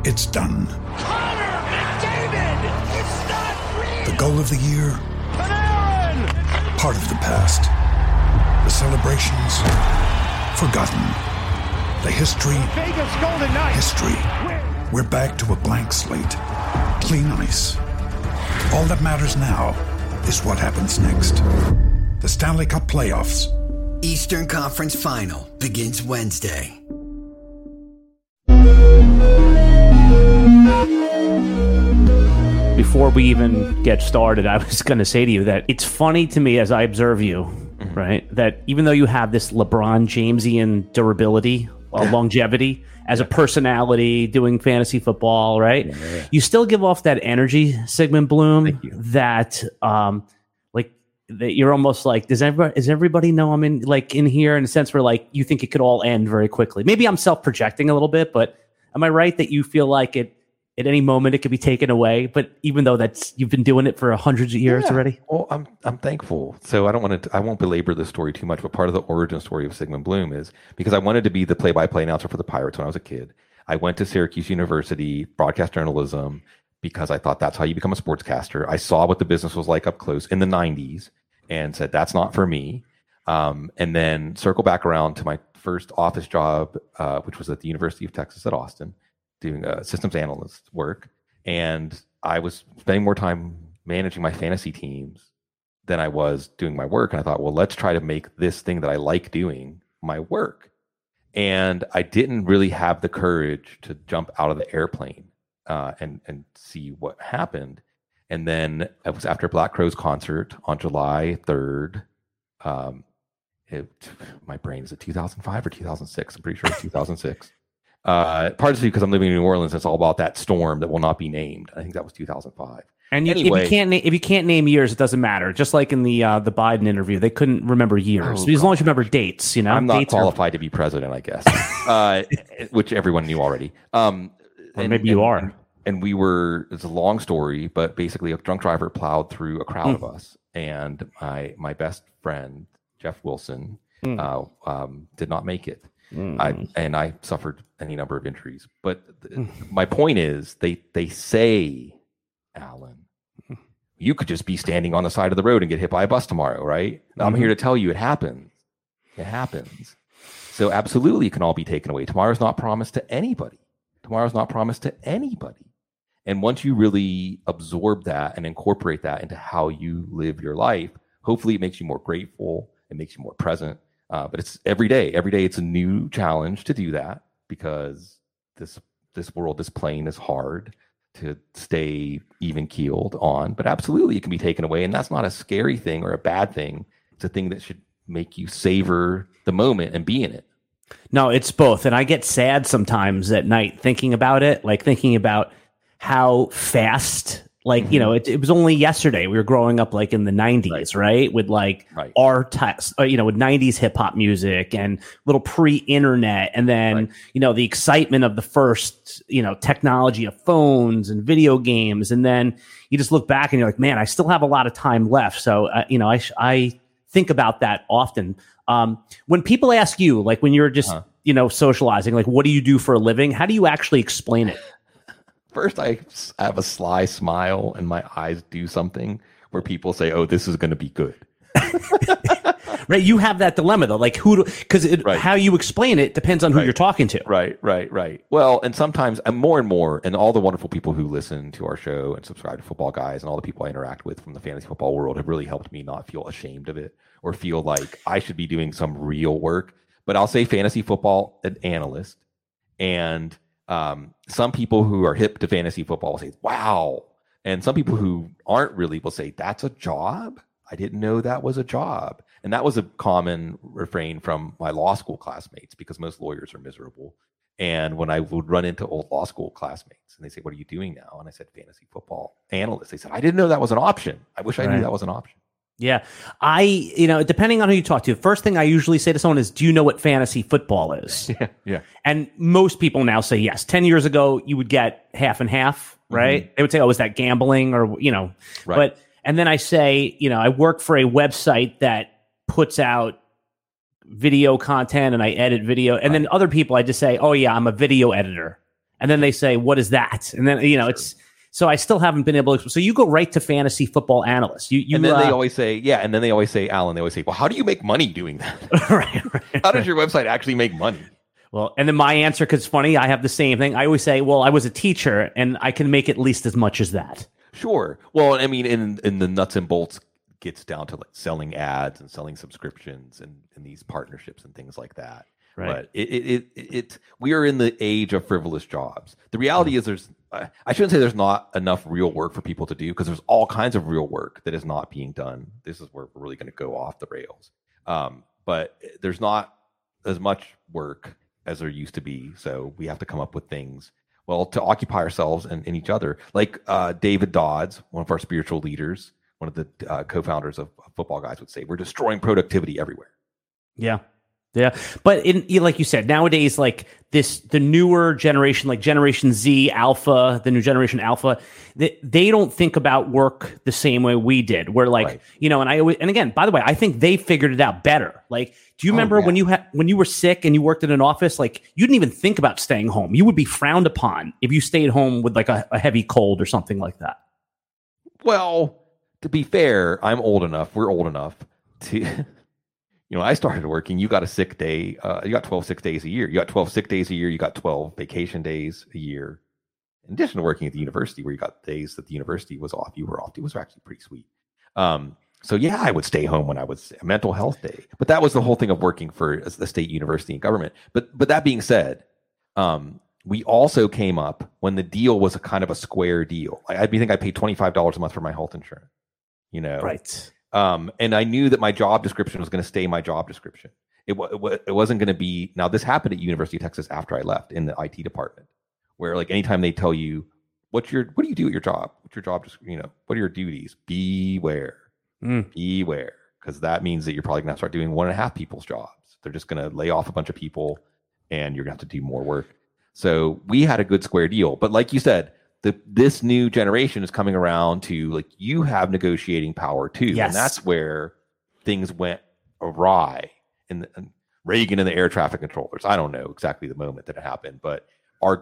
It's done. Connor McDavid! It's not real! The goal of the year? Panarin! Part of the past. The celebrations? Forgotten. The history? Vegas Golden Knights! History. We're back to a blank slate. Clean ice. All that matters now is what happens next. The Stanley Cup Playoffs. Eastern Conference Final begins Wednesday. Before we even get started, I was going to say to you that it's funny to me as I observe you, right, that even though you have this LeBron Jamesian durability, longevity as a personality doing fantasy football, right, you still give off that energy, Sigmund Bloom, that that you're almost like, does everybody know I'm in here in a sense where like you think it could all end very quickly? Maybe I'm self-projecting a little bit, but am I right that you feel like it at any moment it could be taken away? But even though you've been doing it for hundreds of years already. Well, I'm thankful. So I won't belabor this story too much, but part of the origin story of Sigmund Bloom is because I wanted to be the play-by-play announcer for the Pirates when I was a kid. I went to Syracuse University, broadcast journalism, because I thought that's how you become a sportscaster. I saw what the business was like up close in the 90s and said, that's not for me. And then circle back around to my first office job, which was at the University of Texas at Austin, doing systems analyst work. And I was spending more time managing my fantasy teams than I was doing my work. And I thought, well, let's try to make this thing that I like doing my work. And I didn't really have the courage to jump out of the airplane and see what happened. And then it was after Black Crowes concert on July 3rd. My brain, is it 2005 or 2006? I'm pretty sure it's 2006. Partly because I'm living in New Orleans, it's all about that storm that will not be named. I think that was 2005. And anyway, if you can't name years, it doesn't matter. Just like in the Biden interview, they couldn't remember years. As long as you remember dates, I'm not qualified to be president, I guess, which everyone knew already. Or maybe you are. And we were, it's a long story, but basically a drunk driver plowed through a crowd of us. And my best friend, Jeff Wilson, did not make it. I suffered any number of injuries. But my point is, they say, Alan, you could just be standing on the side of the road and get hit by a bus tomorrow, right? I'm here to tell you it happens. It happens. So absolutely, it can all be taken away. Tomorrow's not promised to anybody. And once you really absorb that and incorporate that into how you live your life, hopefully it makes you more grateful. It makes you more present. But it's every day. Every day it's a new challenge to do that because this world, this plane is hard to stay even keeled on. But absolutely it can be taken away. And that's not a scary thing or a bad thing. It's a thing that should make you savor the moment and be in it. No, it's both. And I get sad sometimes at night thinking about it, like thinking about how fast, like, it was only yesterday we were growing up like in the 90s, right? With like our text, with 90s hip hop music and little pre-internet. And then, the excitement of the first, technology of phones and video games. And then you just look back and you're like, man, I still have a lot of time left. So, I think about that often. When people ask you, like when you're just, socializing, like, what do you do for a living? How do you actually explain it? First, I have a sly smile and my eyes do something where people say, oh, this is going to be good. Right. You have that dilemma, though, like how you explain it depends on who you're talking to. Right. Well, and sometimes more and more, and all the wonderful people who listen to our show and subscribe to Football Guys and all the people I interact with from the fantasy football world have really helped me not feel ashamed of it or feel like I should be doing some real work. But I'll say fantasy football analyst. And some people who are hip to fantasy football will say, wow. And some people who aren't really will say, that's a job? I didn't know that was a job. And that was a common refrain from my law school classmates because most lawyers are miserable. And when I would run into old law school classmates and they say, what are you doing now? And I said, fantasy football analyst. They said, I didn't know that was an option. I wish I knew that was an option. Yeah. Depending on who you talk to, the first thing I usually say to someone is, do you know what fantasy football is? Yeah. And most people now say yes. 10 years ago, you would get half and half, right? Mm-hmm. They would say, oh, is that gambling or, right. And then I say, I work for a website that puts out video content and I edit video. And then other people, I just say, oh yeah, I'm a video editor. And then they say, what is that? And then, it's, so I still haven't been able to, so you go right to fantasy football analyst. And then they always say, Alan, they always say, well, how do you make money doing that? right. How does your website actually make money? Well, and then my answer, because it's funny, I have the same thing. I always say, well, I was a teacher and I can make at least as much as that. Sure. Well, I mean, in the nuts and bolts gets down to like selling ads and selling subscriptions and these partnerships and things like that. Right. But we are in the age of frivolous jobs. The reality is I shouldn't say there's not enough real work for people to do, because there's all kinds of real work that is not being done. This is where we're really going to go off the rails. But there's not as much work as there used to be. So we have to come up with things, well, to occupy ourselves and each other. Like David Dodds, one of our spiritual leaders, one of the co-founders of Football Guys, would say, we're destroying productivity everywhere. Yeah. Yeah. But like you said, nowadays, like the newer generation, like Generation Z, Alpha, the new generation Alpha, they don't think about work the same way we did. We're like, right. And again, by the way, I think they figured it out better. Like, do you remember when you were sick and you worked in an office, like you didn't even think about staying home. You would be frowned upon if you stayed home with like a heavy cold or something like that. Well, to be fair, we're old enough to... I started working, you got a sick day. You got 12 sick days a year. You got 12 sick days a year. You got 12 vacation days a year. In addition to working at the university, where you got days that the university was off, you were off. It was actually pretty sweet. So yeah, I would stay home when I was a mental health day. But that was the whole thing of working for the state university and government. But that being said, we also came up when the deal was a kind of a square deal. I think I paid $25 a month for my health insurance. Right. And I knew that my job description was going to stay my job description. It wasn't going to be. Now, this happened at University of Texas after I left in the IT department, where like anytime they tell you what do you do at your job? What's your job? What are your duties? Beware, because that means that you're probably going to start doing 1.5 people's jobs. They're just going to lay off a bunch of people, and you're going to have to do more work. So we had a good square deal. But like you said, this new generation is coming around to like, you have negotiating power too. Yes. And that's where things went awry in Reagan and the air traffic controllers. I don't know exactly the moment that it happened, but our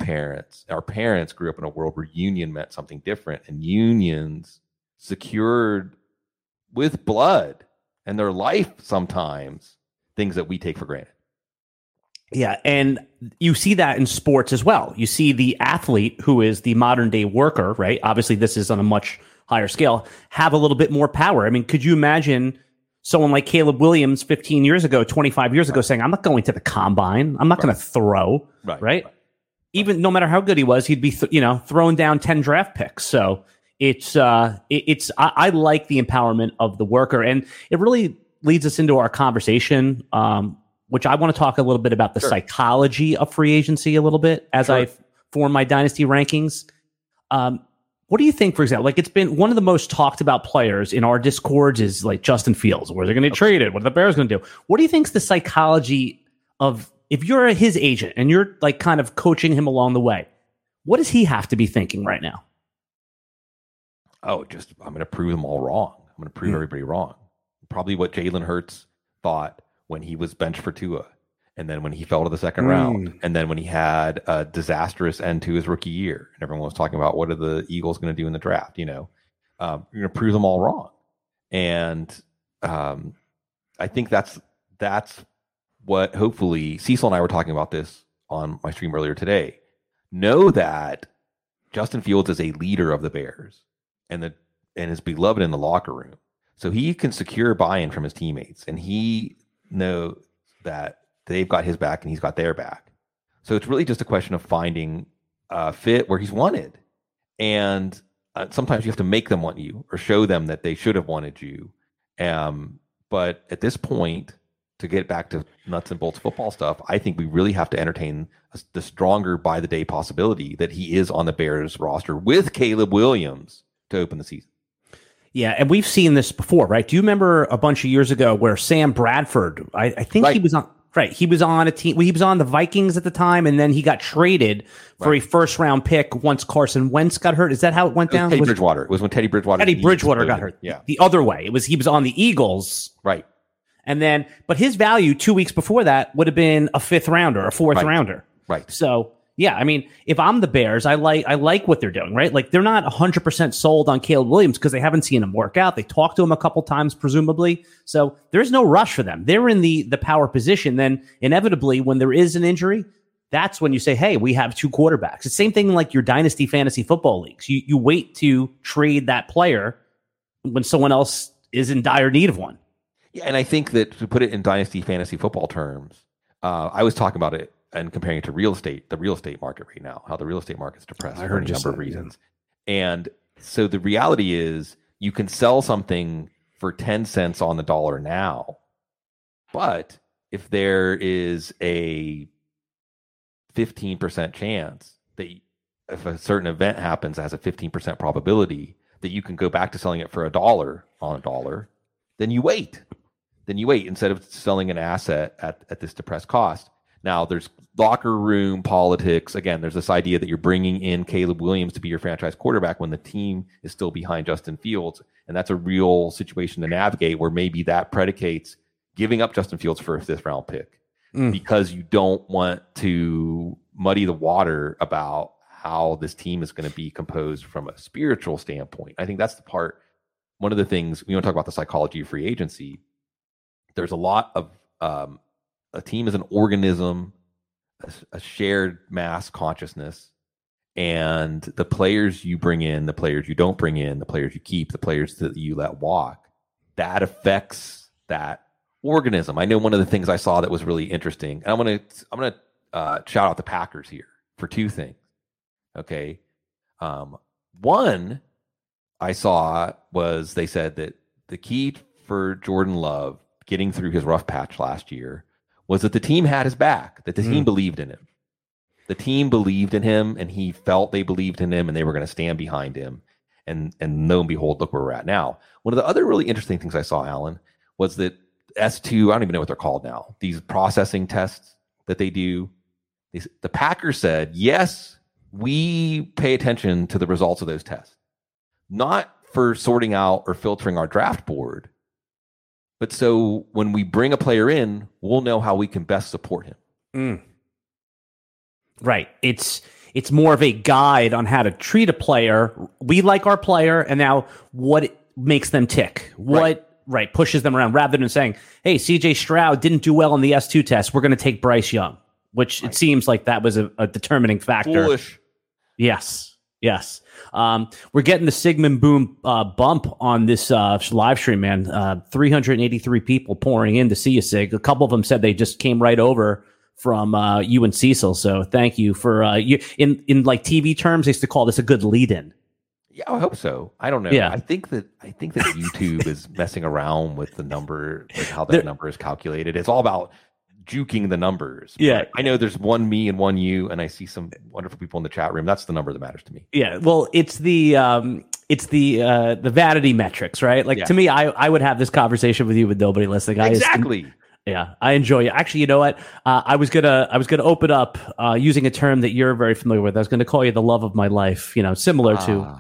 parents grew up in a world where union meant something different, and unions secured with blood and their life sometimes things that we take for granted. Yeah, and you see that in sports as well. You see the athlete, who is the modern day worker, right? Obviously, this is on a much higher scale, have a little bit more power. I mean, could you imagine someone like Caleb Williams 15 years ago, 25 years ago, saying, I'm not going to the combine. I'm not going to throw, right? Even no matter how good he was, he'd be, throwing down 10 draft picks. So I like the empowerment of the worker. And it really leads us into our conversation, which I want to talk a little bit about the psychology of free agency a little bit as I form my dynasty rankings. What do you think, for example, like it's been one of the most talked about players in our discords is like Justin Fields. Where they're going to trade it? What are the Bears going to do? What do you think is the psychology of, if you're his agent and you're like kind of coaching him along the way, what does he have to be thinking right now? I'm going to prove them all wrong. I'm going to prove everybody wrong. Probably what Jalen Hurts thought when he was benched for Tua, and then when he fell to the second round, and then when he had a disastrous end to his rookie year, and everyone was talking about what are the Eagles going to do in the draft. You're going to prove them all wrong, and I think that's what hopefully Cecil and I were talking about this on my stream earlier today. Know that Justin Fields is a leader of the Bears and is beloved in the locker room, so he can secure buy-in from his teammates, and he know that they've got his back and he's got their back. So it's really just a question of finding a fit where he's wanted. And sometimes you have to make them want you or show them that they should have wanted you. But at this point, to get back to nuts and bolts football stuff, I think we really have to entertain the stronger by the day possibility that he is on the Bears roster with Caleb Williams to open the season. Yeah, and we've seen this before, right? Do you remember a bunch of years ago where Sam Bradford, I think he was on, right? He was on a team, he was on the Vikings at the time, and then he got traded for a first-round pick once Carson Wentz got hurt. Is that how it went down? Teddy Bridgewater. It was when Teddy Bridgewater got hurt. Yeah. The other way. He was on the Eagles. Right. And then, but his value 2 weeks before that would have been a 5th rounder, a 4th rounder. Right. So, Yeah, I mean, if I'm the Bears, I like what they're doing, right? Like they're not 100% sold on Caleb Williams because they haven't seen him work out. They talked to him a couple times, presumably. So there's no rush for them. They're in the power position. Then inevitably, when there is an injury, that's when you say, hey, we have two quarterbacks. It's the same thing like your dynasty fantasy football leagues. You wait to trade that player when someone else is in dire need of one. Yeah, and I think that to put it in dynasty fantasy football terms, I was talking about it and comparing it to real estate, the real estate market right now, how the real estate market's depressed for a number of reasons. And so the reality is you can sell something for 10 cents on the dollar now, but if there is a 15% chance that if a certain event happens, has a 15% probability that you can go back to selling it for $1 on $1, then you wait. Instead of selling an asset at this depressed cost. Now, there's locker room politics. Again, there's this idea that you're bringing in Caleb Williams to be your franchise quarterback when the team is still behind Justin Fields. And that's a real situation to navigate where maybe that predicates giving up Justin Fields for a fifth-round pick because you don't want to muddy the water about how this team is going to be composed from a spiritual standpoint. I think that's the part. One of the things, we want to talk about the psychology of free agency. There's a lot of a team is an organism, a shared mass consciousness, and the players you bring in, the players you don't bring in, the players you keep, the players that you let walk, that affects that organism. I know one of the things I saw that was really interesting, and I'm gonna shout out the Packers here for two things. Okay, one I saw was they said that the key for Jordan Love getting through his rough patch last year was that the team had his back, that the team believed in him. The team believed in him, and he felt they believed in him, and they were going to stand behind him. And lo and behold, look where we're at now. One of the other really interesting things I saw, Alan, was that S2, I don't even know what they're called now, these processing tests that they do, the Packers said, yes, we pay attention to the results of those tests. Not for sorting out or filtering our draft board, but so when we bring a player in, we'll know how we can best support him. Right. It's more of a guide on how to treat a player. We like our player, and now what makes them tick? What pushes them around, rather than saying, hey, CJ Stroud didn't do well on the S2 test, we're going to take Bryce Young, which it seems like that was a determining factor. Foolish. Yes. We're getting the Sigmund Boom bump on this live stream, man. 383 people pouring in to see you, Sig. A couple of them said they just came right over from you and Cecil. So thank you for you. In like TV terms, they used to call this a good lead-in. Yeah, I hope so. I don't know. Yeah. I think that YouTube is messing around with the number, like how that number is calculated. It's all about juking the numbers. Yeah. I know there's one me and one you, and I see some wonderful people in the chat room. That's the number that matters to me. Yeah. Well, it's the vanity metrics, right? Like to me, I would have this conversation with you with nobody listening. Exactly. I enjoy it. Actually, you know what? I was gonna open up using a term that you're very familiar with. I was gonna call you the love of my life. Similar to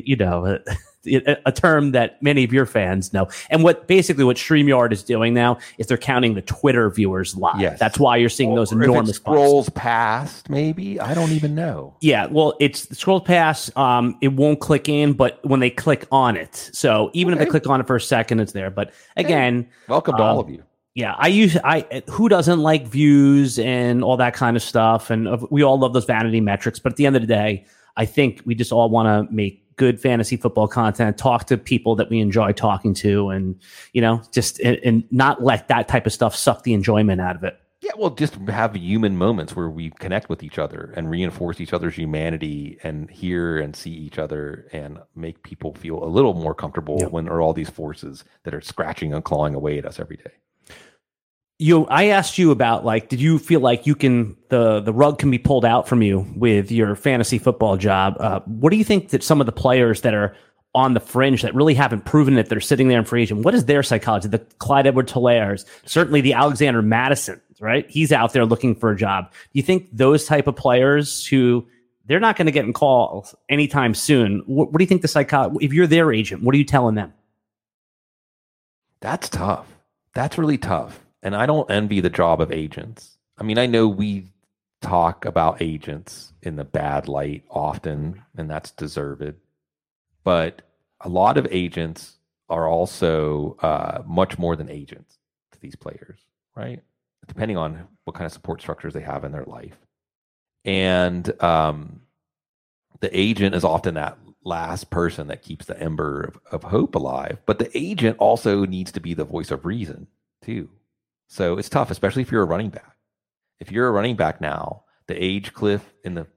a term that many of your fans know. And what StreamYard is doing now is they're counting the Twitter viewers live. Yes. That's why you're seeing those enormous if it scrolls past, maybe. I don't even know. Yeah, well, it's scroll past. It won't click in, but when they click on it, so even if they click on it for a second, it's there. But again, welcome to all of you. Yeah, who doesn't like views and all that kind of stuff, and we all love those vanity metrics. But at the end of the day, I think we just all want to make good fantasy football content, talk to people that we enjoy talking to, and and not let that type of stuff suck the enjoyment out of it. Yeah, well, just have human moments where we connect with each other and reinforce each other's humanity and hear and see each other and make people feel a little more comfortable when there are all these forces that are scratching and clawing away at us every day. I asked you about, did you feel like the rug can be pulled out from you with your fantasy football job? What do you think that some of the players that are on the fringe that really haven't proven it, that are sitting there in free agent, what is their psychology? The Clyde Edwards-Hilairs, certainly the Alexander Madison, right? He's out there looking for a job. Do you think those type of players who they're not going to get in calls anytime soon, what do you think the psychology, if you're their agent, what are you telling them? That's tough. That's really tough. And I don't envy the job of agents. I mean, I know we talk about agents in the bad light often, and that's deserved. But a lot of agents are also much more than agents to these players, right? Depending on what kind of support structures they have in their life. And the agent is often that last person that keeps the ember of hope alive. But the agent also needs to be the voice of reason too. So it's tough, especially if you're a running back. If you're a running back now, the age cliff in the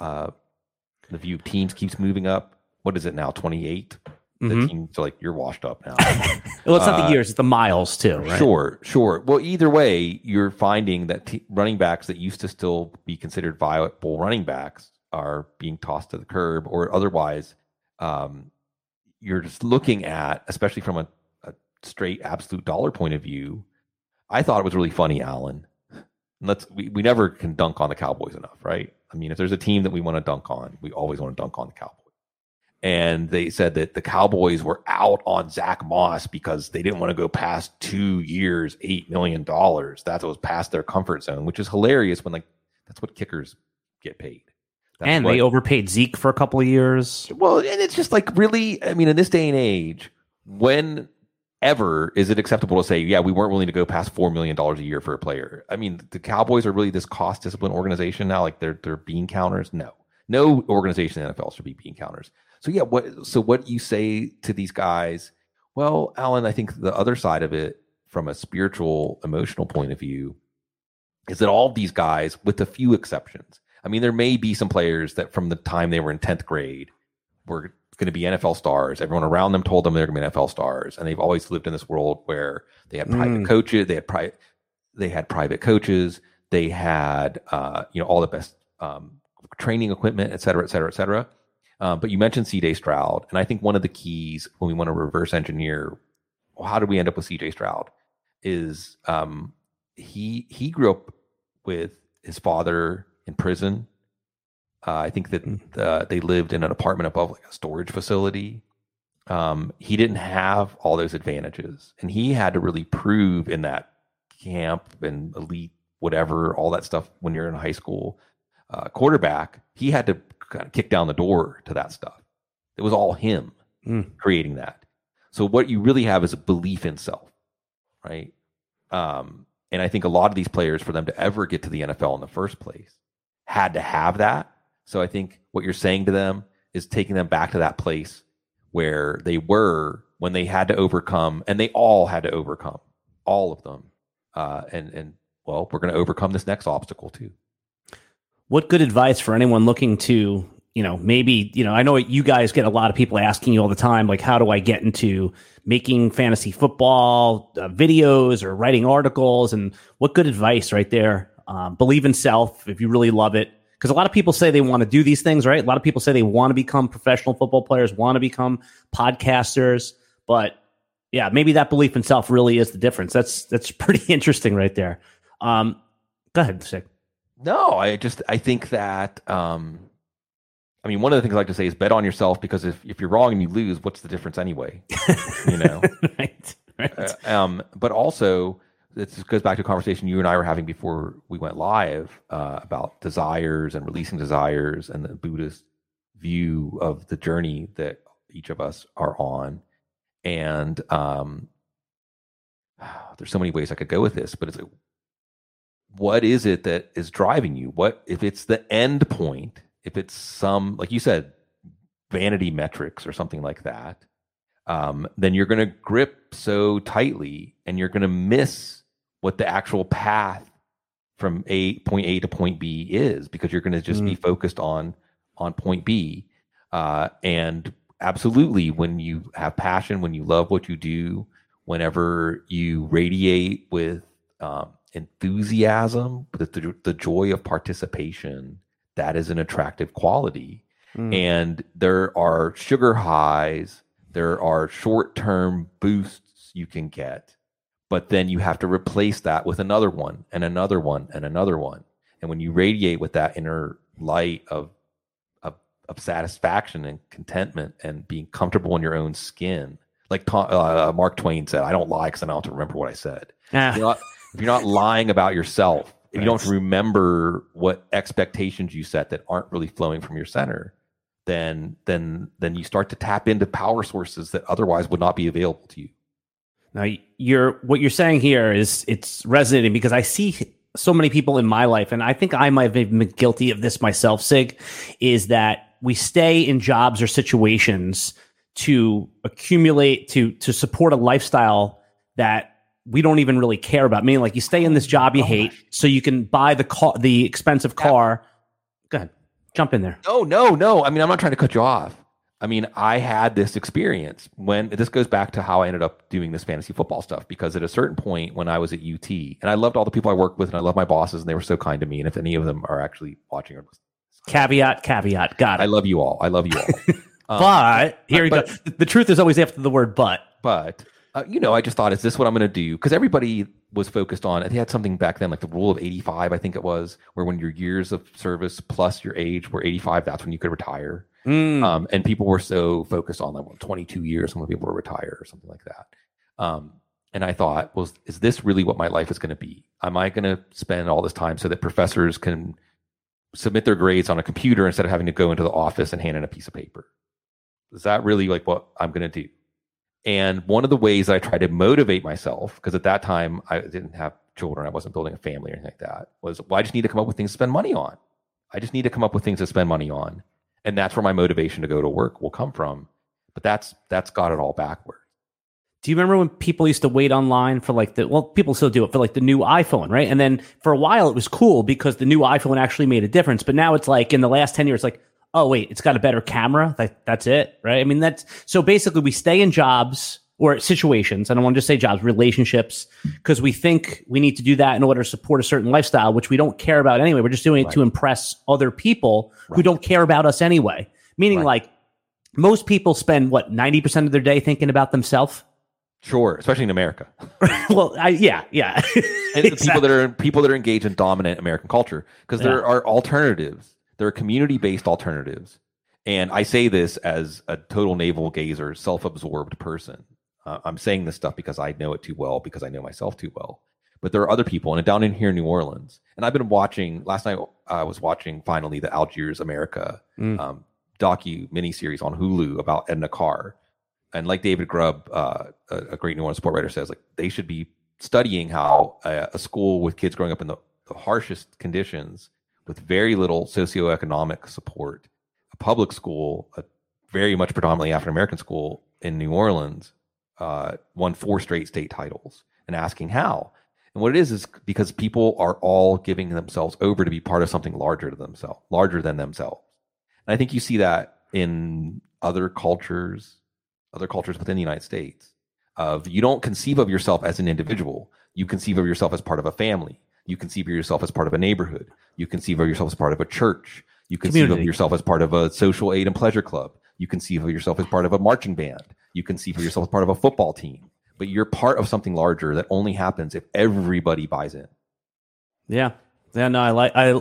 view of teams keeps moving up. What is it now? 28. The teams are like, you're washed up now. Well, it's not the years; it's the miles too. Right? Sure. Well, either way, you're finding that running backs that used to still be considered viable running backs are being tossed to the curb, or otherwise, you're just looking at, especially from a straight absolute dollar point of view. I thought it was really funny, Alan. We never can dunk on the Cowboys enough, right? I mean, if there's a team that we want to dunk on, we always want to dunk on the Cowboys. And they said that the Cowboys were out on Zach Moss because they didn't want to go past 2 years, $8 million. That was past their comfort zone, which is hilarious when that's what kickers get paid. They overpaid Zeke for a couple of years. Well, and it's just really, I mean, in this day and age, whenever is it acceptable to say, yeah, we weren't willing to go past $4 million a year for a player? I mean, the Cowboys are really this cost discipline organization now. Like they're bean counters. No organization in the NFL should be bean counters. So yeah, what you say to these guys? Well, Alan, I think the other side of it, from a spiritual, emotional point of view, is that all of these guys, with a few exceptions, I mean, there may be some players that from the time they were in 10th grade were going to be NFL stars. Everyone around them told them they're going to be NFL stars, and they've always lived in this world where they had private coaches, they had private coaches, they had all the best training equipment, et cetera, et cetera, et cetera. But you mentioned CJ Stroud, and I think one of the keys when we want to reverse engineer, how did we end up with CJ Stroud, is he grew up with his father in prison. I think that they lived in an apartment above a storage facility. He didn't have all those advantages, and he had to really prove in that camp and elite, whatever, all that stuff when you're in high school. Quarterback, he had to kind of kick down the door to that stuff. It was all him creating that. So what you really have is a belief in self, right? And I think a lot of these players, for them to ever get to the NFL in the first place, had to have that. So I think what you're saying to them is taking them back to that place where they were when they had to overcome, and they all had to overcome, all of them. And well, we're going to overcome this next obstacle too. What good advice for anyone looking to, maybe, I know you guys get a lot of people asking you all the time, like, how do I get into making fantasy football videos or writing articles? And what good advice right there. Believe in self if you really love it. Because a lot of people say they want to do these things, right? A lot of people say they want to become professional football players, want to become podcasters. But yeah, maybe that belief in self really is the difference. That's pretty interesting right there. Go ahead, Sig. No, I think that, one of the things I like to say is bet on yourself, because if you're wrong and you lose, what's the difference anyway? Right. But also, this goes back to a conversation you and I were having before we went live about desires and releasing desires and the Buddhist view of the journey that each of us are on. And there's so many ways I could go with this, but it's what is it that is driving you? What if it's the end point? If it's some, like you said, vanity metrics or something like that, then you're going to grip so tightly, and you're going to miss what the actual path from point A to point B is, because you're going to just be focused on point B. And absolutely, when you have passion, when you love what you do, whenever you radiate with enthusiasm, the joy of participation, that is an attractive quality. And there are sugar highs, there are short-term boosts you can get, but then you have to replace that with another one and another one and another one. And when you radiate with that inner light of satisfaction and contentment and being comfortable in your own skin, like Mark Twain said, I don't lie because I don't have to remember what I said. If you're not lying about yourself if you don't remember what expectations you set that aren't really flowing from your center, then you start to tap into power sources that otherwise would not be available to you. Now, what you're saying here is it's resonating because I see so many people in my life, and I think I might have been guilty of this myself, Sig, is that we stay in jobs or situations to accumulate, to support a lifestyle that we don't even really care about. Meaning, like, you stay in this job you hate so you can buy the expensive car. Go ahead. Jump in there. No. I mean, I'm not trying to cut you off. I mean, I had this experience when this goes back to how I ended up doing this fantasy football stuff, because at a certain point when I was at UT, and I loved all the people I worked with and I love my bosses and they were so kind to me. And if any of them are actually watching or caveat, got it. I love you all. But here we go. The truth is always after the word but. But, I just thought, is this what I'm going to do? Because everybody was focused on, they had something back then like the rule of 85, I think it was, where when your years of service plus your age were 85, that's when you could retire. And people were so focused on like 22 years when people were retire or something like that. And I thought, well, is this really what my life is going to be? Am I going to spend all this time so that professors can submit their grades on a computer instead of having to go into the office and hand in a piece of paper? Is that really like what I'm going to do? And one of the ways that I tried to motivate myself, because at that time I didn't have children, I wasn't building a family or anything like that, was, well, I just need to come up with things to spend money on. I just need to come up with things to spend money on. And that's where my motivation to go to work will come from. But that's got it all backward. Do you remember when people used to wait online for people still do it for like the new iPhone, right? And then for a while it was cool because the new iPhone actually made a difference. But now it's like in the last 10 years, like, oh wait, it's got a better camera. That's it, right? I mean, so basically we stay in jobs or situations. I don't want to just say jobs, relationships, because we think we need to do that in order to support a certain lifestyle, which we don't care about anyway. We're just doing it to impress other people who don't care about us anyway. Meaning like most people spend 90% of their day thinking about themselves. Sure, especially in America. Well, yeah. And exactly. people that are engaged in dominant American culture, because there are alternatives. There are community-based alternatives. And I say this as a total navel gazer, self-absorbed person. I'm saying this stuff because I know it too well, because I know myself too well. But there are other people, and down in here in New Orleans. And I've been watching, last night I was watching finally the Algiers America docu miniseries on Hulu about Edna Carr. And like David Grubb, a great New Orleans sport writer, says, like, they should be studying how a school with kids growing up in the harshest conditions with very little socioeconomic support, a public school, a very much predominantly African-American school in New Orleans, won 4 straight state titles, and asking how. And what it is because people are all giving themselves over to be part of something larger than themselves. And I think you see that in other cultures within the United States. You don't conceive of yourself as an individual. You conceive of yourself as part of a family. You conceive of yourself as part of a neighborhood. You conceive of yourself as part of a church. You conceive of yourself as part of a social aid and pleasure club. You conceive of yourself as part of a marching band. You conceive of yourself as part of a football team. But you're part of something larger that only happens if everybody buys in. Yeah. No,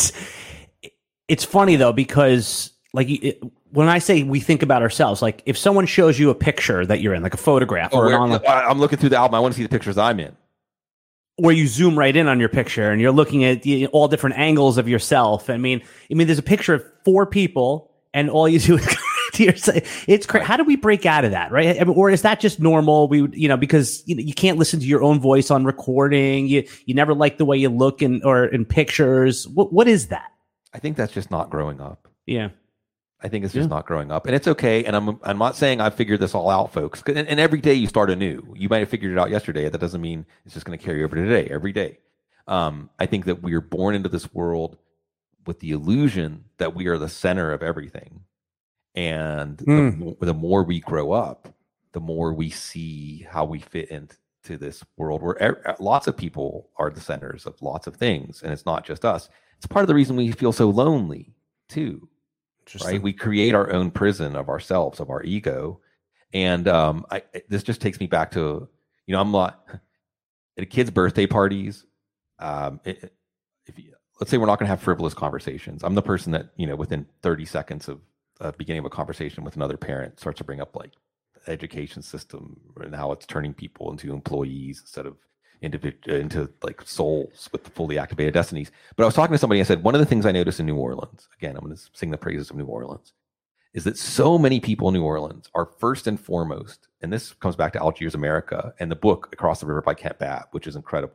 it's funny though, because like when I say we think about ourselves, like if someone shows you a picture that you're in, like a photograph or an online, I'm looking through the album. I want to see the pictures I'm in. Or you zoom right in on your picture and you're looking at all different angles of yourself. I mean, there's a picture of 4 people and all you do is it's crazy. How do we break out of that, right? I mean, or is that just normal? We would, because you can't listen to your own voice on recording. You never like the way you look in pictures. What is that? I think that's just not growing up. Yeah. I think it's just not growing up, and it's okay. And I'm not saying I've figured this all out, folks. And every day you start anew. You might have figured it out yesterday. That doesn't mean it's just going to carry over to today. Every day, I think that we are born into this world with the illusion that we are the center of everything. And the more we grow up, the more we see how we fit into this world where lots of people are the centers of lots of things, and it's not just us. It's part of the reason we feel so lonely too. Right, we create our own prison of ourselves, of our ego, and this just takes me back to I'm not at kids' birthday parties. Let's say we're not going to have frivolous conversations. I'm the person that within 30 seconds of beginning of a conversation with another parent starts to bring up like the education system and how it's turning people into employees instead of into like souls with the fully activated destinies. But I was talking to somebody, and I said, one of the things I noticed in New Orleans, again, I'm going to sing the praises of New Orleans, is that so many people in New Orleans are first and foremost, and this comes back to Algiers, America, and the book Across the River by Kent Babb, which is incredible.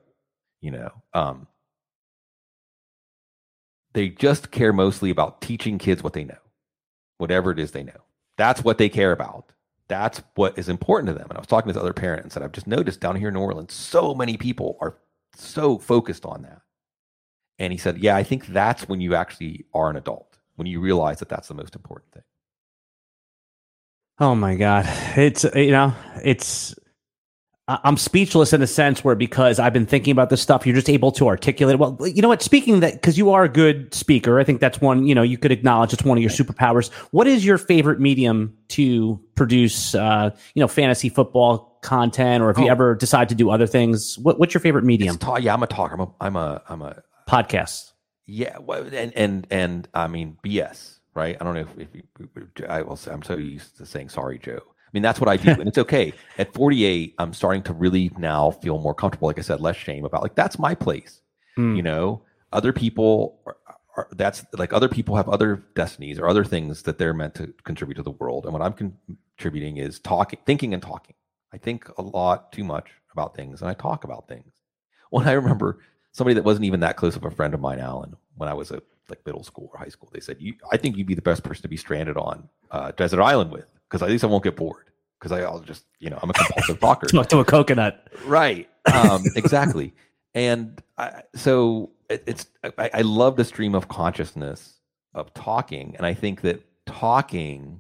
They just care mostly about teaching kids what they know, whatever it is they know. That's what they care about. That's what is important to them. And I was talking to this other parent and said, I've just noticed down here in New Orleans, so many people are so focused on that. And he said, yeah, I think that's when you actually are an adult, when you realize that that's the most important thing. Oh my God. I'm speechless in a sense where, because I've been thinking about this stuff, you're just able to articulate. Well, you know what? Speaking that, because you are a good speaker, I think that's one, you could acknowledge it's one of your superpowers. What is your favorite medium to produce, fantasy football content, or if you ever decide to do other things, what's your favorite medium? I'm a talker. I'm a podcast. Yeah. Well, and I mean, BS, right? I don't know if I'm so used to saying, sorry, Joe. I mean, that's what I do, and it's okay. At 48, I'm starting to really now feel more comfortable. Like I said, less shame about, like, that's my place. Other people other people have other destinies or other things that they're meant to contribute to the world. And what I'm contributing is thinking and talking. I think a lot too much about things, and I talk about things. When I remember somebody that wasn't even that close of a friend of mine, Alan, when I was at like middle school or high school, they said, I think you'd be the best person to be stranded on desert island with, because at least I won't get bored, because I'll just, I'm a compulsive talker. Talk to a coconut. Right. Exactly. And I love the stream of consciousness of talking. And I think that talking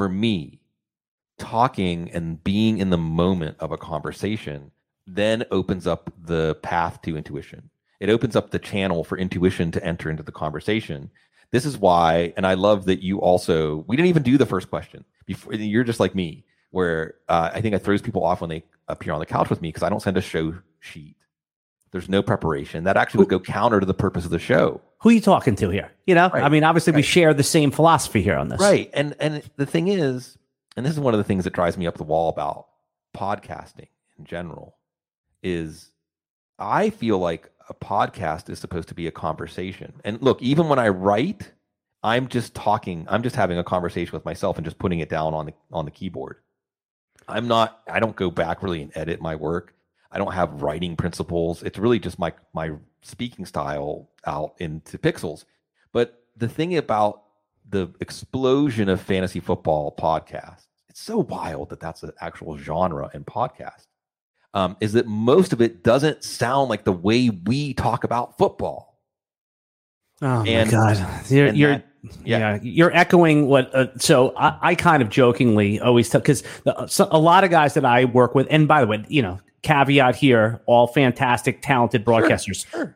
and being in the moment of a conversation then opens up the path to intuition. It opens up the channel for intuition to enter into the conversation. This is why, and I love that we didn't even do the first question. You're just like me, where I think it throws people off when they appear on the couch with me, because I don't send a show sheet. There's no preparation. That actually would go counter to the purpose of the show. Who are you talking to here? Right. I mean, obviously we share the same philosophy here on this. Right. And the thing is, and this is one of the things that drives me up the wall about podcasting in general, is I feel like a podcast is supposed to be a conversation. And look, even when I write, I'm just talking. I'm just having a conversation with myself and just putting it down on the keyboard. I don't go back really and edit my work. I don't have writing principles. It's really just my speaking style out into pixels. But the thing about the explosion of fantasy football podcasts, it's so wild that that's an actual genre in podcast, is that most of it doesn't sound like the way we talk about football. Oh my God. You're echoing what, so I kind of jokingly always tell, because a lot of guys that I work with, and by the way, caveat here, all fantastic, talented broadcasters, sure.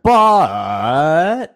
But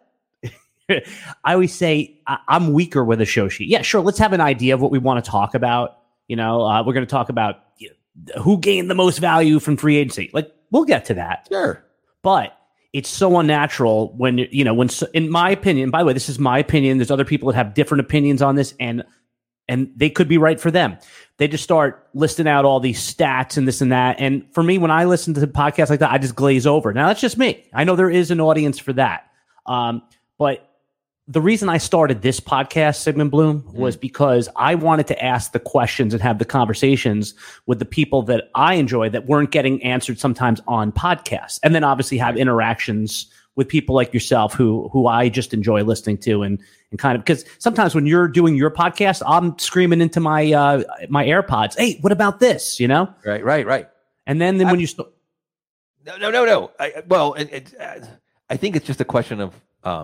I always say I'm weaker with a show sheet. Yeah, sure. Let's have an idea of what we want to talk about. We're going to talk about who gained the most value from free agency. Like, we'll get to that. Sure. But it's so unnatural when, in my opinion, by the way, this is my opinion. There's other people that have different opinions on this, and they could be right for them. They just start listing out all these stats and this and that. And for me, when I listen to podcasts like that, I just glaze over. Now, that's just me. I know there is an audience for that. But the reason I started this podcast, Sigmund Bloom, was because I wanted to ask the questions and have the conversations with the people that I enjoy that weren't getting answered sometimes on podcasts. And then obviously have interactions with people like yourself who I just enjoy listening to, and kind of, because sometimes when you're doing your podcast, I'm screaming into my my AirPods, hey, what about this? Right. And then when you start, no. I think it's just a question of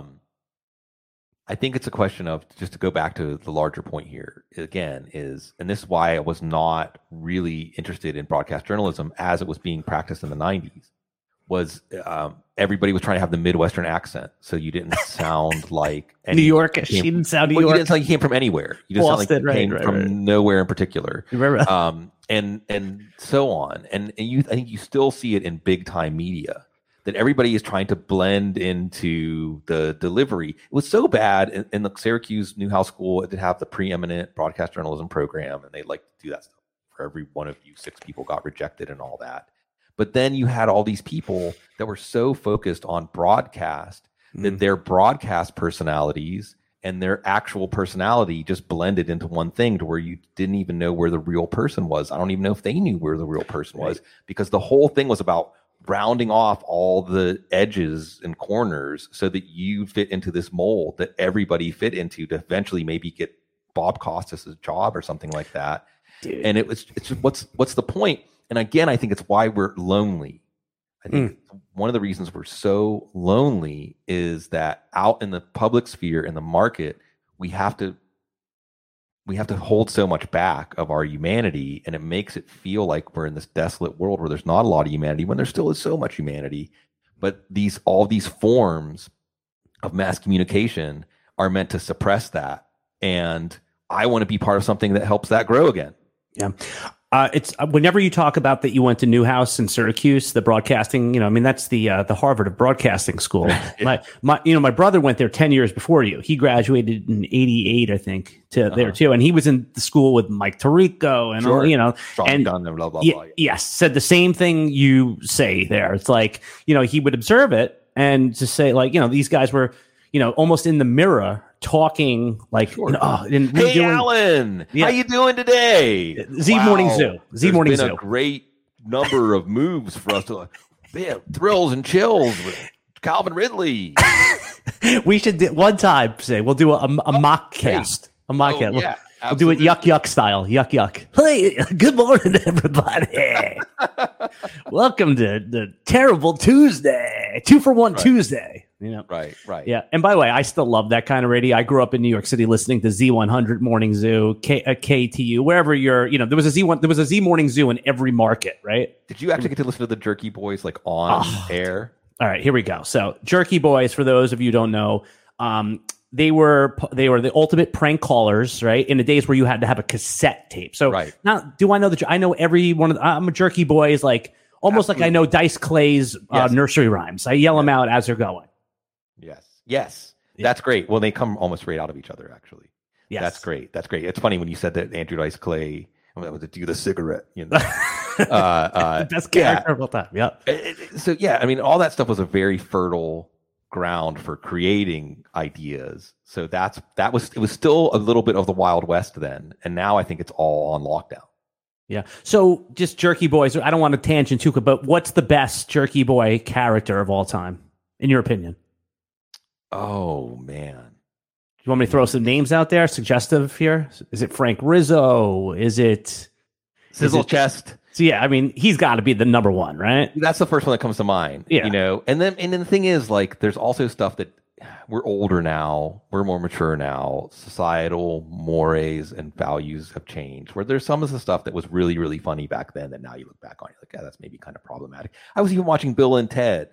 just to go back to the larger point here again and this is why I was not really interested in broadcast journalism as it was being practiced in the 90s. Was everybody was trying to have the Midwestern accent, so you didn't sound like New York. She didn't sound New York. You didn't sound like you came from anywhere. You just Boston, sound like you came from nowhere in particular. And so on. And I think you still see it in big time media that everybody is trying to blend into the delivery. It was so bad in the Syracuse Newhouse School. It did have the preeminent broadcast journalism program, and they like to do that stuff. For every one of you, 6 people got rejected and all that. But then you had all these people that were so focused on broadcast that their broadcast personalities and their actual personality just blended into one thing to where you didn't even know where the real person was. I don't even know if they knew where the real person was, because the whole thing was about rounding off all the edges and corners so that you fit into this mold that everybody fit into to eventually maybe get Bob Costas' job or something like that. Dude. And it's what's the point? And again, I think it's why we're lonely. I think one of the reasons we're so lonely is that out in the public sphere, in the market, we have to hold so much back of our humanity, and it makes it feel like we're in this desolate world where there's not a lot of humanity when there still is so much humanity. But all these forms of mass communication are meant to suppress that. And I want to be part of something that helps that grow again. Yeah. It's whenever you talk about that you went to Newhouse in Syracuse, the broadcasting, that's the Harvard of broadcasting school. Yeah. My brother went there 10 years before you. He graduated in 88, I think, there too. And he was in the school with Mike Tirico and Sean and Gunn and blah, blah, yeah, blah. Yes, said the same thing you say there. It's like, he would observe it and just say like, these guys were, almost in the mirror talking like, hey, Alan, how you doing today? Morning Zoo. Morning Zoo. A great number of moves for us to thrills and chills with Calvin Ridley. We should one time say we'll do a mock cast. A mock cast. Yeah, we'll do it yuck style. Yuck. Hey, good morning, everybody. Welcome to the terrible Tuesday. 2-for-1 Tuesday. Right. Yeah. And by the way, I still love that kind of radio. I grew up in New York City listening to Z100 Morning Zoo, KTU, wherever there was a Z Morning Zoo in every market, right? Did you actually get to listen to the Jerky Boys like on air? All right, here we go. So Jerky Boys, for those of you who don't know, they were the ultimate prank callers, right? In the days where you had to have a cassette tape. So now, do I know that I know every one of I'm a Jerky Boys, like almost Absolutely. Like I know Dice Clay's nursery rhymes. I yell them out as they're going. Yes. That's great. Well, they come almost right out of each other, actually. Yes. That's great. It's funny when you said that Andrew Dice Clay was to do the cigarette, Best character of all time. Yeah. So I mean, all that stuff was a very fertile ground for creating ideas. So it was still a little bit of the Wild West then, and now I think it's all on lockdown. Yeah. So just Jerky Boys. I don't want to tangent too, but what's the best Jerky Boy character of all time, in your opinion? Oh, man. Do you want me to throw some names out there? Suggestive here? Is it Frank Rizzo? Is it Sizzle Chest? So I mean, he's got to be the number one, right? That's the first one that comes to mind. Yeah. And then the thing is, like, there's also stuff that we're older now, we're more mature now, societal mores and values have changed, where there's some of the stuff that was really, really funny back then that now you look back on, you're like, that's maybe kind of problematic. I was even watching Bill and Ted,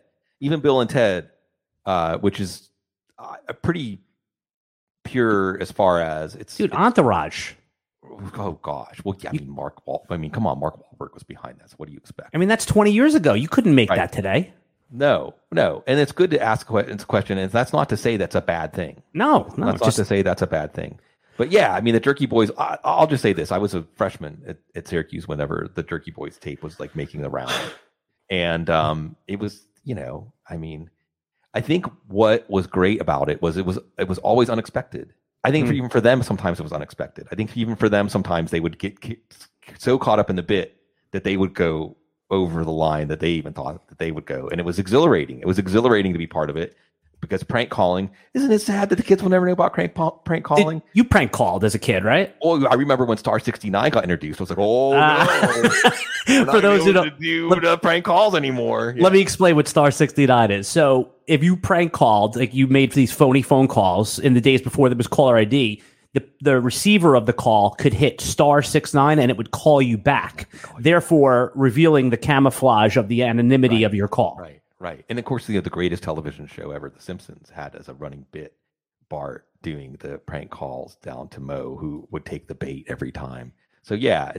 which is a pretty pure as far as it's Entourage. Oh gosh. Well, yeah, Mark Wahlberg was behind that. So what do you expect? I mean, that's 20 years ago. You couldn't make that today. No. And it's good to ask a question. And that's not to say that's a bad thing. No. That's not to say that's a bad thing. But yeah, I mean, the Jerky Boys, I'll just say this. I was a freshman at Syracuse whenever the Jerky Boys tape was like making the round. And it was, I mean, I think what was great about it was always unexpected. I think even for them, sometimes it was unexpected. I think even for them, sometimes they would get so caught up in the bit that they would go over the line that they even thought that they would go. And it was exhilarating. It was exhilarating to be part of it, because prank calling, isn't it sad that the kids will never know about prank calling? You prank called as a kid, right? Oh, I remember when Star 69 got introduced. I was like, no. For those who don't do the prank calls anymore. Let me explain what Star 69 is. So if you prank called, like you made these phony phone calls in the days before there was caller ID, the receiver of the call could hit star 69 and it would call you back, therefore revealing the camouflage of the anonymity of your call. Right. And of course, the greatest television show ever, The Simpsons, had as a running bit Bart doing the prank calls down to Moe, who would take the bait every time. So yeah,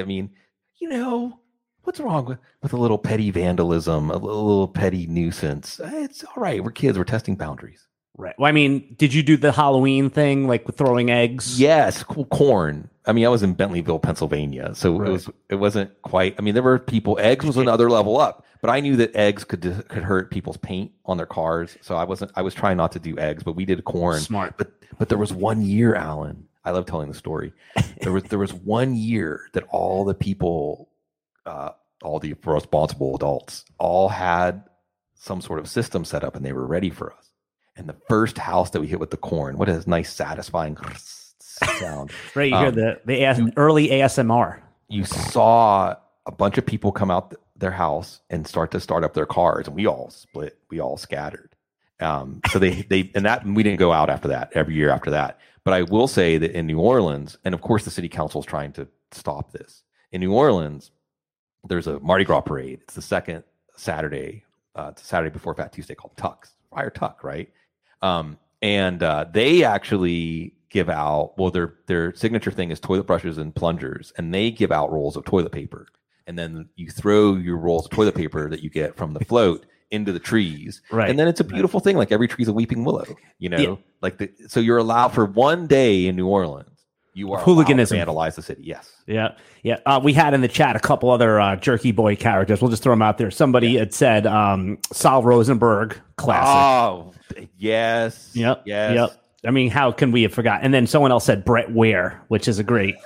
what's wrong with a little petty vandalism, a little petty nuisance? It's all right. We're kids. We're testing boundaries. Right. Well, I mean, did you do the Halloween thing, like with throwing eggs? Yes. Corn. I mean, I was in Bentleyville, Pennsylvania, so it wasn't quite. I mean, there were people. Eggs was another level up, but I knew that eggs could hurt people's paint on their cars, so I was trying not to do eggs, but we did corn. Smart. But there was one year, Alan. I love telling the story. There was one year that all the people, all the responsible adults, all had some sort of system set up, and they were ready for us. And the first house that we hit with the corn, what a nice, satisfying sound. Right, you hear the early ASMR. You saw a bunch of people come out their house and start up their cars, and we all split. We all scattered. So they and that we didn't go out after that every year after that. But I will say that in New Orleans, and of course the city council is trying to stop this. In New Orleans, there's a Mardi Gras parade. It's the second Saturday. It's a Saturday before Fat Tuesday called Tucks, Friar Tuck, right? And they actually give out, well, their signature thing is toilet brushes and plungers, and they give out rolls of toilet paper. And then you throw your rolls of toilet paper that you get from the float into the trees. Right. And then it's a beautiful thing. Like every tree's a weeping willow, so you're allowed for one day in New Orleans. You are hooliganism. Allowed to vandalize the city. Yes. Yeah. Yeah. We had in the chat a couple other Jerky Boy characters. We'll just throw them out there. Somebody had said Sal Rosenberg, classic. Oh, yes. Yep. Yes. Yep. I mean, how can we have forgotten? And then someone else said Brett Ware, which is a great.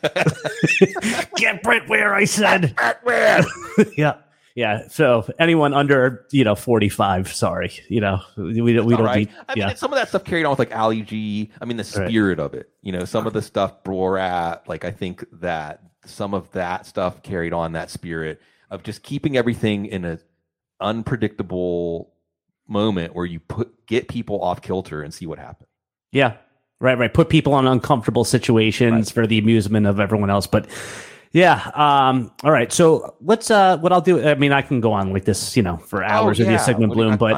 Get Brett Ware, I said. Brett Ware. Yeah. Yeah. So anyone under, 45, sorry, we don't right. need. I mean, some of that stuff carried on with like Ali G. I mean, the spirit of it, some of the stuff Borat, like I think that some of that stuff carried on that spirit of just keeping everything in an unpredictable moment where you get people off kilter and see what happens. Yeah. Right. Put people in uncomfortable situations for the amusement of everyone else. But yeah. All right. So let's, what I'll do, I mean, I can go on like this, for hours with you, Sigmund Bloom, but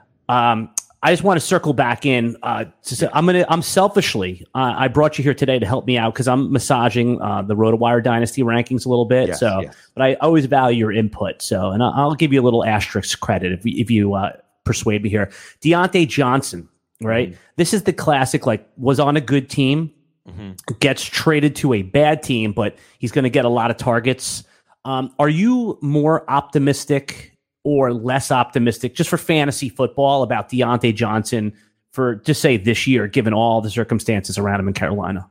I just want to circle back in to say I'm selfishly, I brought you here today to help me out because I'm massaging the RotoWire Dynasty rankings a little bit. But I always value your input. So, and I'll give you a little asterisk credit if you persuade me here. Deontay Johnson, right? Mm-hmm. This is the classic, like was on a good team, gets traded to a bad team, but he's going to get a lot of targets. Are you more optimistic or less optimistic just for fantasy football about Deontay Johnson for just say this year, given all the circumstances around him in Carolina?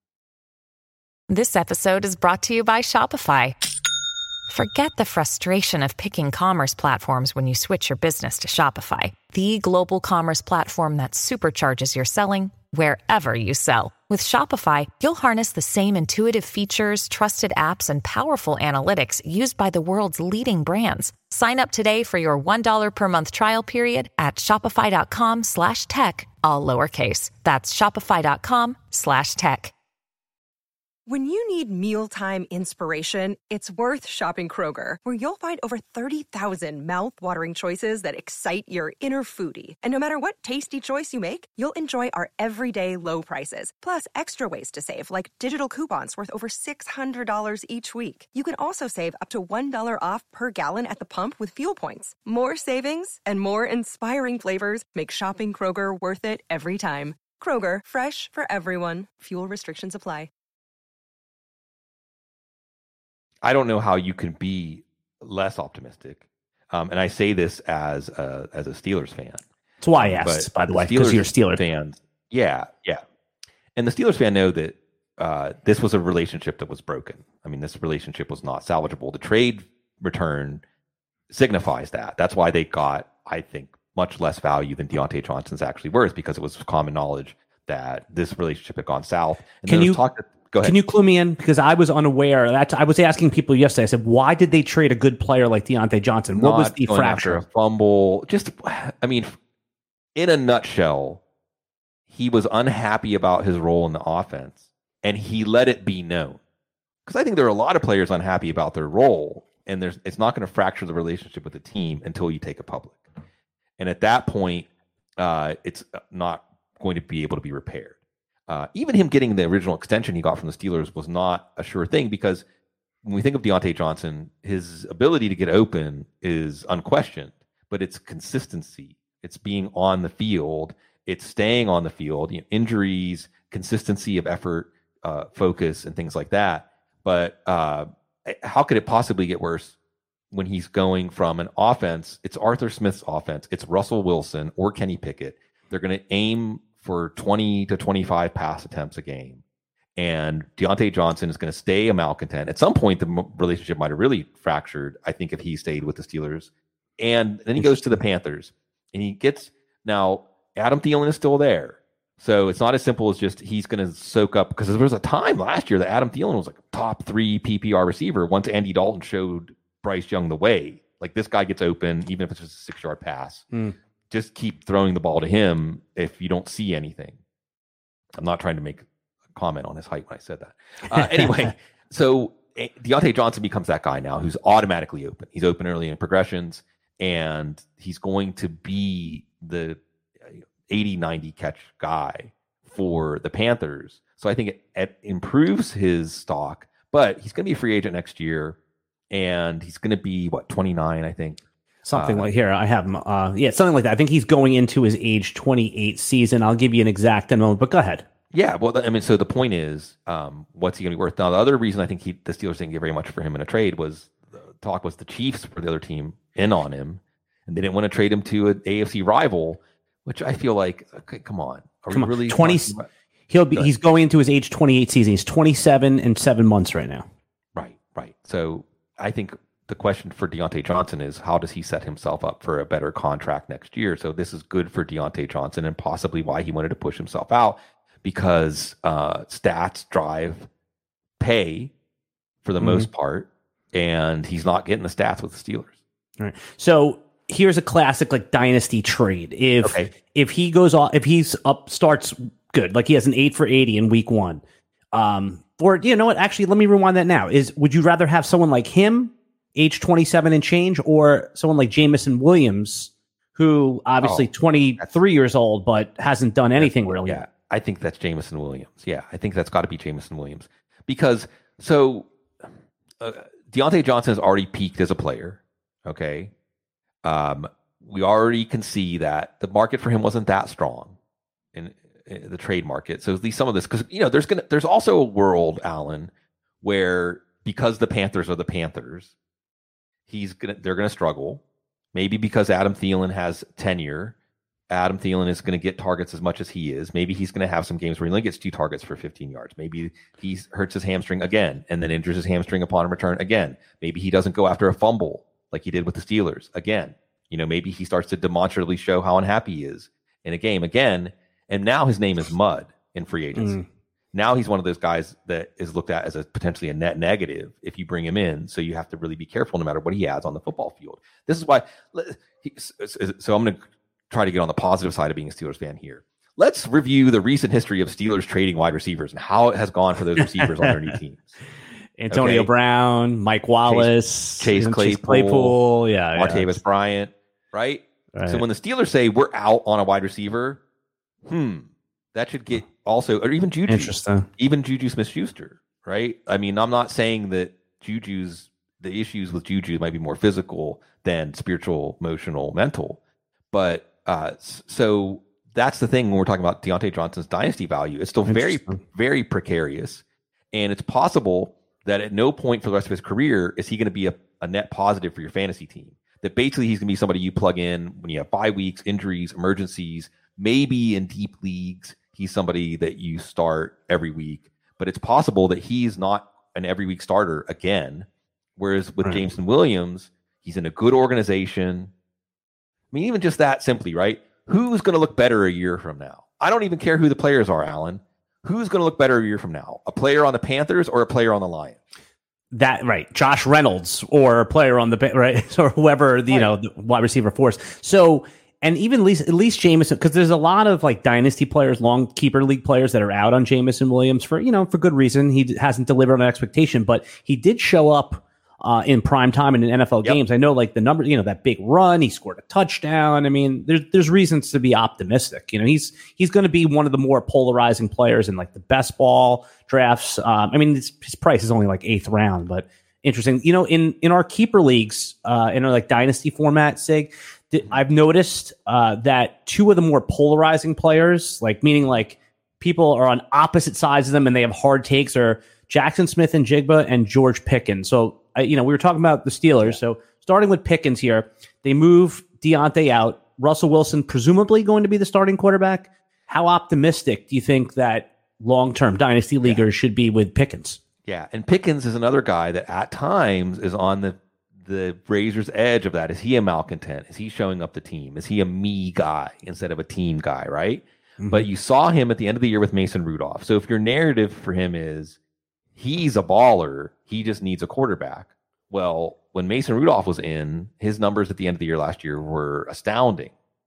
This episode is brought to you by Shopify. Forget the frustration of picking commerce platforms when you switch your business to Shopify, the global commerce platform that supercharges your selling wherever you sell. With Shopify, you'll harness the same intuitive features, trusted apps, and powerful analytics used by the world's leading brands. Sign up today for your $1 per month trial period at shopify.com/tech, all lowercase. That's shopify.com/tech. When you need mealtime inspiration, it's worth shopping Kroger, where you'll find over 30,000 mouth-watering choices that excite your inner foodie. And no matter what tasty choice you make, you'll enjoy our everyday low prices, plus extra ways to save, like digital coupons worth over $600 each week. You can also save up to $1 off per gallon at the pump with fuel points. More savings and more inspiring flavors make shopping Kroger worth it every time. Kroger, fresh for everyone. Fuel restrictions apply. I don't know how you can be less optimistic, and I say this as a Steelers fan. That's why I asked, by the way, because you're Steelers fans. Yeah, and the Steelers fan know that this was a relationship that was broken. I mean, this relationship was not salvageable. The trade return signifies that. That's why they got, I think, much less value than Deontay Johnson's actually worth, because it was common knowledge that this relationship had gone south. And Can you Go ahead. Can you clue me in? Because I was unaware. I was asking people yesterday. I said, why did they trade a good player like Deontay Johnson? What was the fracture? A fumble. I mean, in a nutshell, he was unhappy about his role in the offense, and he let it be known. Because I think there are a lot of players unhappy about their role, and it's not going to fracture the relationship with the team until you take it public. And at that point, it's not going to be able to be repaired. Even him getting the original extension he got from the Steelers was not a sure thing, because when we think of Deontay Johnson, his ability to get open is unquestioned, but it's consistency. It's being on the field. It's staying on the field. Injuries, consistency of effort, focus and things like that. But how could it possibly get worse when he's going from an offense? It's Arthur Smith's offense. It's Russell Wilson or Kenny Pickett. They're going to aim for 20 to 25 pass attempts a game. And Deontay Johnson is going to stay a malcontent. At some point, the relationship might have really fractured, I think, if he stayed with the Steelers. And then he goes to the Panthers. And he gets, now, Adam Thielen is still there. So it's not as simple as just he's going to soak up, because there was a time last year that Adam Thielen was like a top 3 PPR receiver once Andy Dalton showed Bryce Young the way. Like, this guy gets open, even if it's just a 6-yard pass. Just keep throwing the ball to him if you don't see anything. I'm not trying to make a comment on his height when I said that. Anyway, so Deontay Johnson becomes that guy now who's automatically open. He's open early in progressions, and he's going to be the 80-90 catch guy for the Panthers. So I think it improves his stock, but he's going to be a free agent next year, and he's going to be, 29, I think. Something like here, I have him. Something like that. I think he's going into his age 28 season. I'll give you an exact in a moment, but go ahead. Yeah, well, I mean, so the point is, what's he going to be worth? Now, the other reason I think the Steelers didn't get very much for him in a trade was the Chiefs were the other team in on him, and they didn't want to trade him to an AFC rival, which I feel like, okay, come on. Really 20? He's going into his age 28 season. He's 27 and 7 months right now. Right. So I think the question for Deontay Johnson is, how does he set himself up for a better contract next year? So this is good for Deontay Johnson, and possibly why he wanted to push himself out, because stats drive pay for the most part, and he's not getting the stats with the Steelers. All right. So here's a classic like dynasty trade. If he goes off, if he's up, starts good, like he has an 8 for 80 in week 1, or you know what? Actually, let me rewind that now. Would you rather have someone like him, age 27 and change, or someone like Jameson Williams, who obviously 23 years old but hasn't done anything really? Yeah, I think that's Jameson Williams. Yeah, I think that's got to be Jameson Williams, because Deontay Johnson has already peaked as a player. Okay. We already can see that the market for him wasn't that strong in the trade market. So at least some of this, because there's also a world, Alan, where because the Panthers are the Panthers, they're gonna struggle. Maybe because Adam Thielen has tenure, Adam Thielen is going to get targets as much as he is. Maybe he's going to have some games where he only gets 2 targets for 15 yards. Maybe he hurts his hamstring again and then injures his hamstring upon return again. Maybe he doesn't go after a fumble like he did with the Steelers again. Maybe he starts to demonstrably show how unhappy he is in a game again. And now his name is mud in free agency. Now he's one of those guys that is looked at as potentially a net negative if you bring him in. So you have to really be careful no matter what he adds on the football field. This is why. So I'm going to try to get on the positive side of being a Steelers fan here. Let's review the recent history of Steelers trading wide receivers and how it has gone for those receivers on their new teams. Antonio Brown, Mike Wallace, Chase Claypool, Martavis Bryant, right? So when the Steelers say we're out on a wide receiver, that should get also, or even Juju. Interesting. Even Juju Smith-Schuster, right? I mean, I'm not saying that the issues with Juju might be more physical than spiritual, emotional, mental. But so that's the thing when we're talking about Deontay Johnson's dynasty value. It's still very, very precarious. And it's possible that at no point for the rest of his career is he going to be a net positive for your fantasy team. That basically he's going to be somebody you plug in when you have bye weeks, injuries, emergencies, maybe in deep leagues. He's somebody that you start every week. But it's possible that he's not an every week starter again. Whereas with Jameson Williams, he's in a good organization. I mean, even just that simply, right? Who's going to look better a year from now? I don't even care who the players are, Alan. Who's going to look better a year from now? A player on the Panthers or a player on the Lions? That right, Josh Reynolds or a player on the right, or whoever the wide receiver force. So, and even at least Jameson, because there's a lot of like dynasty players, long keeper league players that are out on Jameson Williams for good reason. He hasn't delivered on expectation, but he did show up in prime time in NFL games. I know like the number, that big run, he scored a touchdown. I mean, there's reasons to be optimistic. He's going to be one of the more polarizing players in like the best ball drafts. I mean, his price is only like 8th round, but interesting. In our keeper leagues, in our like dynasty format, Sig, I've noticed that 2 of the more polarizing players, like meaning like people are on opposite sides of them and they have hard takes are Jackson Smith and Jigba and George Pickens. So, we were talking about the Steelers. Yeah. So starting with Pickens here, they move Deontay out. Russell Wilson presumably going to be the starting quarterback. How optimistic do you think that long-term dynasty leaguers should be with Pickens? Yeah, and Pickens is another guy that at times is on the razor's edge of that. Is he a malcontent? Is he showing up the team? Is he a me guy instead of a team guy, right? Mm-hmm. But you saw him at the end of the year with Mason Rudolph. So if your narrative for him is he's a baller, he just needs a quarterback. Well, when Mason Rudolph was in, his numbers at the end of the year last year were astounding.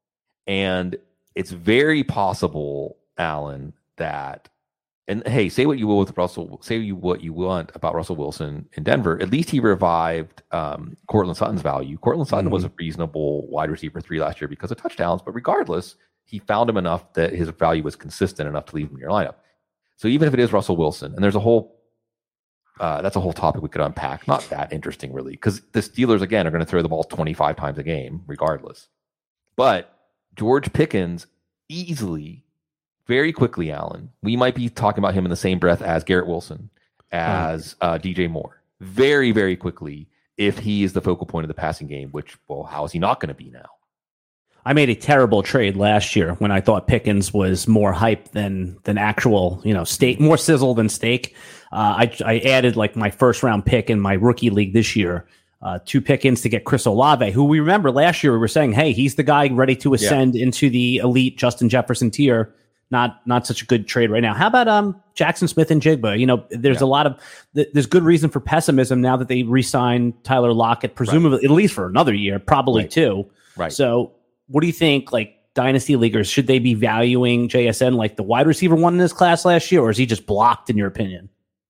And it's very possible, Alan, that, and hey, say what you will with Russell, say what you want about Russell Wilson in Denver. At least he revived Courtland Sutton's value. Courtland Sutton was a reasonable wide receiver 3 last year because of touchdowns, but regardless, he found him enough that his value was consistent enough to leave him in your lineup. So even if it is Russell Wilson, and there's a whole that's a whole topic we could unpack. Not that interesting, really, because the Steelers, again, are going to throw the ball 25 times a game, regardless. But George Pickens, easily, very quickly, Alan, we might be talking about him in the same breath as Garrett Wilson, as DJ Moore. Very, very quickly, if he is the focal point of the passing game, which, well, how is he not going to be now? I made a terrible trade last year when I thought Pickens was more hype than actual, steak, more sizzle than steak. I added like my first round pick in my rookie league this year, 2 Pickens to get Chris Olave, who we remember last year we were saying, hey, he's the guy ready to ascend into the elite Justin Jefferson tier. Not such a good trade right now. How about Jackson Smith and Jigba? There's a lot of there's good reason for pessimism now that they re-signed Tyler Lockett, presumably at least for another year, probably 2. Right. So what do you think, like, dynasty leaguers, should they be valuing JSN like the wide receiver one in this class last year, or is he just blocked, in your opinion?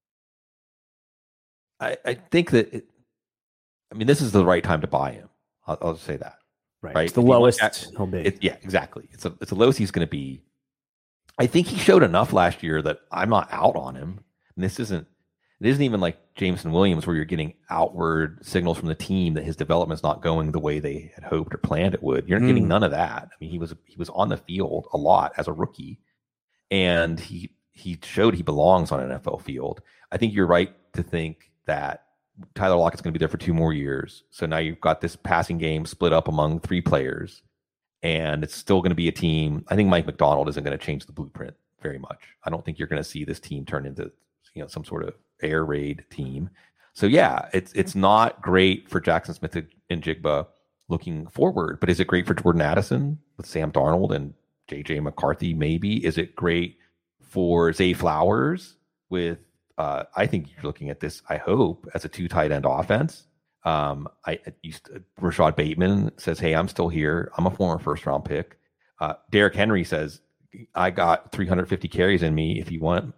I think that, this is the right time to buy him. I'll just say that. Right. It's the lowest he'll be. Yeah, exactly. It's the lowest he's going to be. I think he showed enough last year that I'm not out on him. And it isn't even like Jameson Williams, where you're getting outward signals from the team that his development's not going the way they had hoped or planned it would. You're not getting none of that. He was on the field a lot as a rookie, and he showed he belongs on an NFL field. I think you're right to think that Tyler Lockett's going to be there for 2 more years. So now you've got this passing game split up among 3 players, and it's still going to be a team. I think Mike McDonald isn't going to change the blueprint very much. I don't think you're going to see this team turn into some sort of air raid team. So yeah, it's not great for Jackson Smith and Jigba looking forward, but is it great for Jordan Addison with Sam Darnold and JJ McCarthy? Maybe. Is it great for Zay Flowers with I think you're looking at this, I hope, as a 2 tight end offense. Rashad Bateman says, hey, I'm still here. I'm a former first round pick. Derrick Henry says, I got 350 carries in me if you want.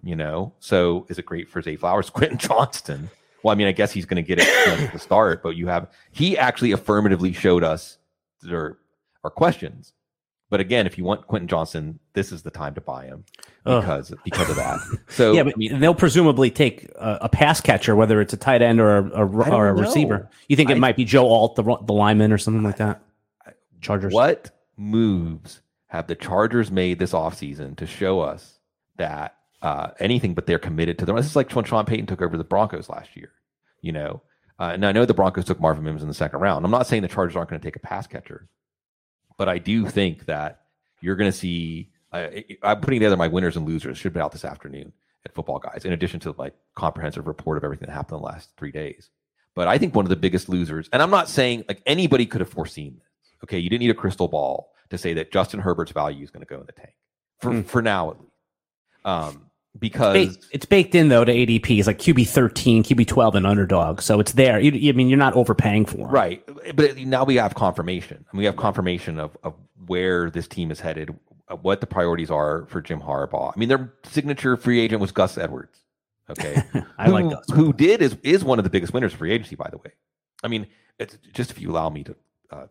So is it great for Zay Flowers? Quentin Johnston. Well, I guess he's going to get it at the start, but he actually affirmatively showed us there are questions. But again, if you want Quentin Johnston, this is the time to buy him because of that. So yeah, but they'll presumably take a pass catcher, whether it's a tight end or a receiver. You think it might be Joe Alt, the lineman, or something like that? Chargers. What moves have the Chargers made this offseason to show us that anything but they're committed to them? This is like when Sean Payton took over the Broncos last year, and I know the Broncos took Marvin Mims in the 2nd round. I'm not saying the Chargers aren't going to take a pass catcher, but I do think that you're going to see, I'm putting together my winners and losers, should be out this afternoon at Football Guys, in addition to my comprehensive report of everything that happened in the last 3 days. But I think one of the biggest losers, and I'm not saying like anybody could have foreseen this. Okay, you didn't need a crystal ball to say that Justin Herbert's value is going to go in the tank for now at least. Because it's baked in though to ADP. It's like QB 13, QB 12, and underdog, so it's there. You're not overpaying for him, right? But now we have confirmation, and we have confirmation of where this team is headed, what the priorities are for Jim Harbaugh. Their signature free agent was Gus Edwards. Okay, like Gus. Who is one of the biggest winners of free agency, by the way. It's just, if you allow me to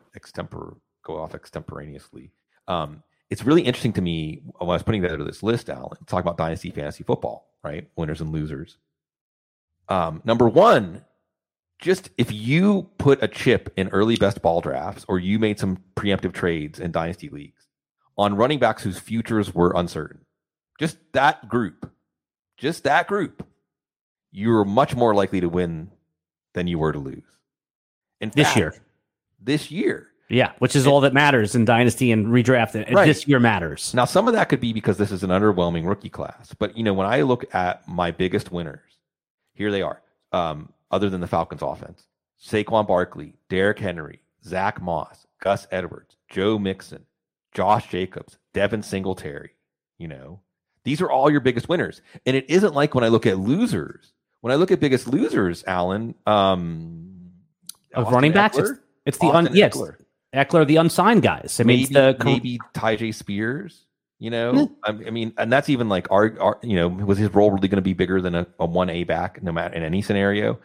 go off extemporaneously. It's really interesting to me when I was putting together this list, Alan, talk about dynasty fantasy football, right? Winners and losers. Number one, just if you put a chip in early best ball drafts, or you made some preemptive trades in dynasty leagues on running backs whose futures were uncertain. just that group, you're much more likely to win than you were to lose. In fact, this year. Yeah, which is all that matters in Dynasty and redraft. Right. This year matters. Now, some of that could be because this is an underwhelming rookie class. But, when I look at my biggest winners, here they are, other than the Falcons offense. Saquon Barkley, Derrick Henry, Zach Moss, Gus Edwards, Joe Mixon, Josh Jacobs, Devin Singletary. These are all your biggest winners. And it isn't like when I look at losers. When I look at biggest losers, Alan, of running backs, it's the Eckler, the unsigned guys. Maybe Tyjae Spears. I mean, and that's even like was his role really going to be bigger than a 1A back, no matter in any scenario?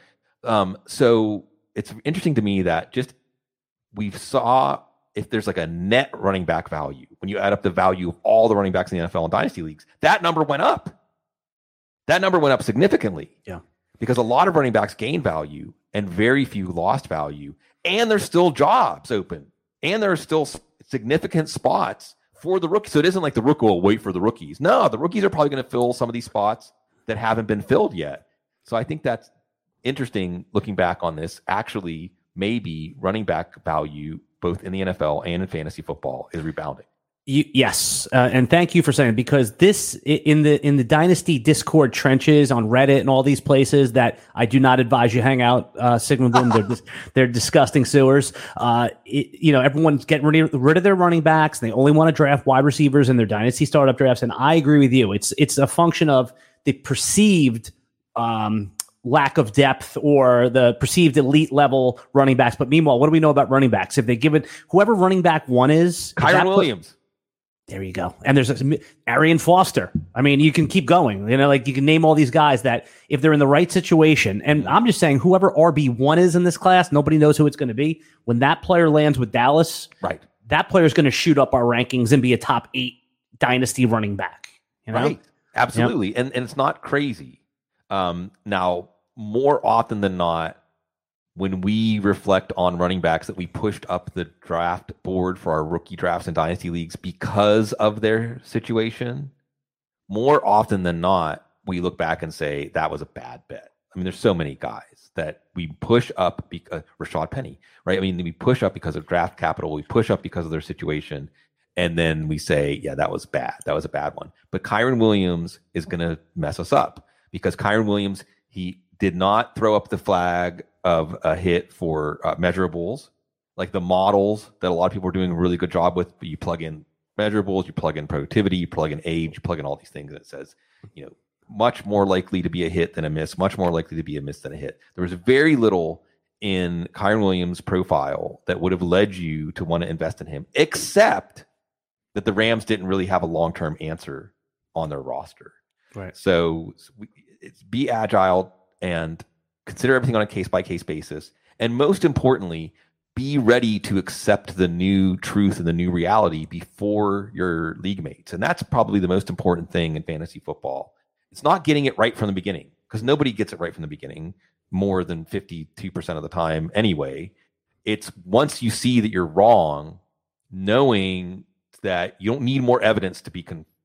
So it's interesting to me that just we saw if there's like a net running back value when you add up the value of all the running backs in the NFL and dynasty leagues, that number went up. That number went up significantly. Yeah, because a lot of running backs gained value and very few lost value, and there's still jobs open. And there are still significant spots for the rookies. So it isn't like the rookie will wait for the rookies. No, the rookies are probably going to fill some of these spots that haven't been filled yet. So I think that's interesting looking back on this. Actually, maybe running back value, both in the NFL and in fantasy football, is rebounding. Yes, and thank you for saying it, because this in the Dynasty Discord trenches on Reddit and all these places that I do not advise you hang out. Sigmund Bloom, they're disgusting sewers. Everyone's getting rid of their running backs. And they only want to draft wide receivers in their Dynasty startup drafts, and I agree with you. It's a function of the perceived lack of depth or the perceived elite level running backs. But meanwhile, what do we know about running backs? If they give it whoever running back one is, Kyren Williams. There you go. And there's Arian Foster. I mean, you can keep going. You can name all these guys that if they're in the right situation, and I'm just saying whoever RB1 is in this class, nobody knows who it's going to be. When that player lands with Dallas, right, that player is going to shoot up our rankings and be a top 8 dynasty running back. Right. Absolutely. Yep. And it's not crazy. Now, more often than not, when we reflect on running backs that we pushed up the draft board for our rookie drafts and dynasty leagues because of their situation, more often than not, we look back and say that was a bad bet. I mean, there's so many guys that we push up because Rashad Penny, right? I mean, we push up because of draft capital. We push up because of their situation. And then we say, yeah, that was bad. That was a bad one. But Kyren Williams is going to mess us up because Kyren Williams, he did not throw up the flag of a hit for measurables, like the models that a lot of people are doing a really good job with. But you plug in measurables, you plug in productivity, you plug in age, you plug in all these things, and it says, much more likely to be a hit than a miss, much more likely to be a miss than a hit. There was very little in Kyren Williams' profile that would have led you to want to invest in him, except that the Rams didn't really have a long-term answer on their roster. Right. So it's be agile and consider everything on a case-by-case basis. And most importantly, be ready to accept the new truth and the new reality before your league mates. And that's probably the most important thing in fantasy football. It's not getting it right from the beginning, because nobody gets it right from the beginning more than 52% of the time anyway. It's once you see that you're wrong, knowing that you don't need more evidence to be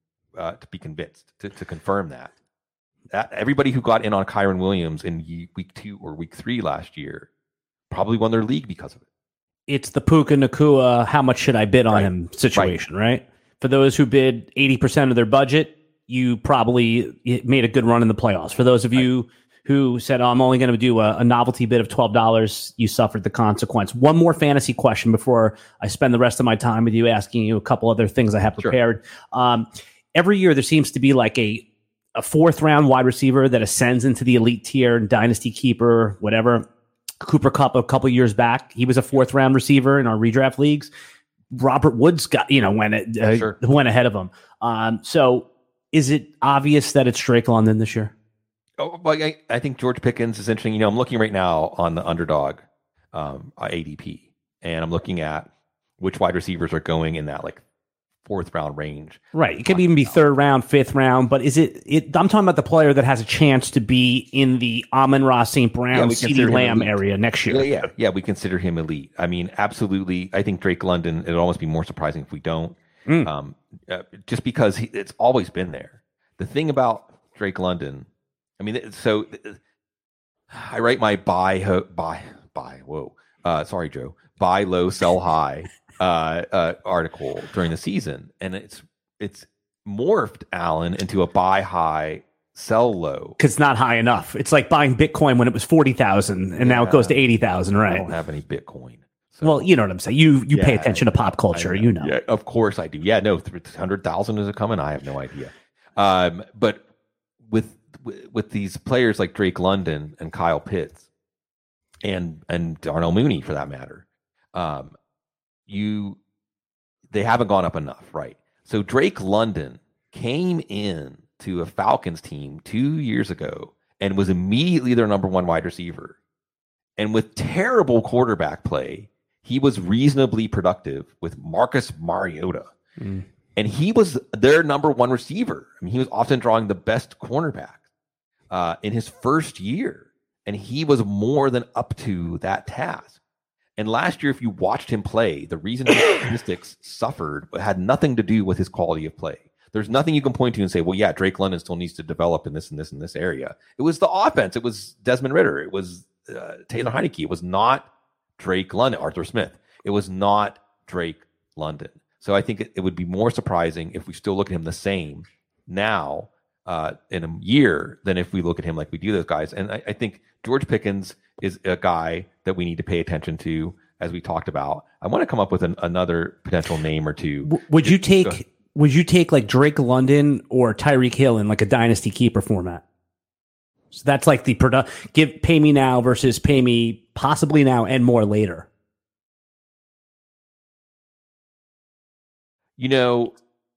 convinced, to confirm that. Everybody who got in on Kyren Williams in week 2 or week 3 last year probably won their league because of it. It's the Puka Nacua, how much should I bid on him situation, right? For those who bid 80% of their budget, you probably made a good run in the playoffs. For those of you who said, I'm only going to do a novelty bid of $12, you suffered the consequence. One more fantasy question before I spend the rest of my time with you asking you a couple other things I have prepared. Sure. Every year there seems to be like a 4th round wide receiver that ascends into the elite tier, Dynasty Keeper, whatever. Cooper Kupp a couple years back, he was a 4th round receiver in our redraft leagues. Robert Woods went ahead of him. So is it obvious that it's Drake London this year? Oh, well, I think George Pickens is interesting. I'm looking right now on the Underdog ADP, and I'm looking at which wide receivers are going in that 4th round range. Right. It could even be 3rd round, 5th round, but is it I'm talking about the player that has a chance to be in the Amon-Ra St. Brown, CeeDee Lamb area next year. Yeah, we consider him elite. I mean, absolutely. I think Drake London, it'd almost be more surprising if we don't. Just because it's always been there. The thing about Drake London, I mean, so I write my buy low, sell high article during the season, and it's morphed, Alan, into a buy high, sell low. Because it's not high enough. It's like buying Bitcoin when it was 40,000 and now it goes to 80,000, right? I don't have any Bitcoin. So. Well, you know what I'm saying. You pay attention to pop culture, you know. Yeah, of course I do. Yeah, no, 100,000 is it coming? I have no idea. But with these players like Drake London and Kyle Pitts and Darnell Mooney, for that matter, they haven't gone up enough, right? So Drake London came in to a Falcons team 2 years ago and was immediately their number one wide receiver. And with terrible quarterback play, he was reasonably productive with Marcus Mariota. And he was their number one receiver. I mean, he was often drawing the best cornerback in his first year. And he was more than up to that task. And last year, if you watched him play, the reason his statistics suffered had nothing to do with his quality of play. There's nothing you can point to and say, well, yeah, Drake London still needs to develop in this and this and this area. It was the offense. It was Desmond Ridder. It was Taylor Heineke. It was not Drake London, Arthur Smith. It was not Drake London. So I think it would be more surprising if we still look at him the same now in a year than if we look at him like we do those guys. And I think George Pickens is a guy that we need to pay attention to, as we talked about. I want to come up with another potential name or two. Would you take like Drake London or Tyreek Hill in like a dynasty keeper format? So that's like the pay me now versus pay me possibly now and more later. You know,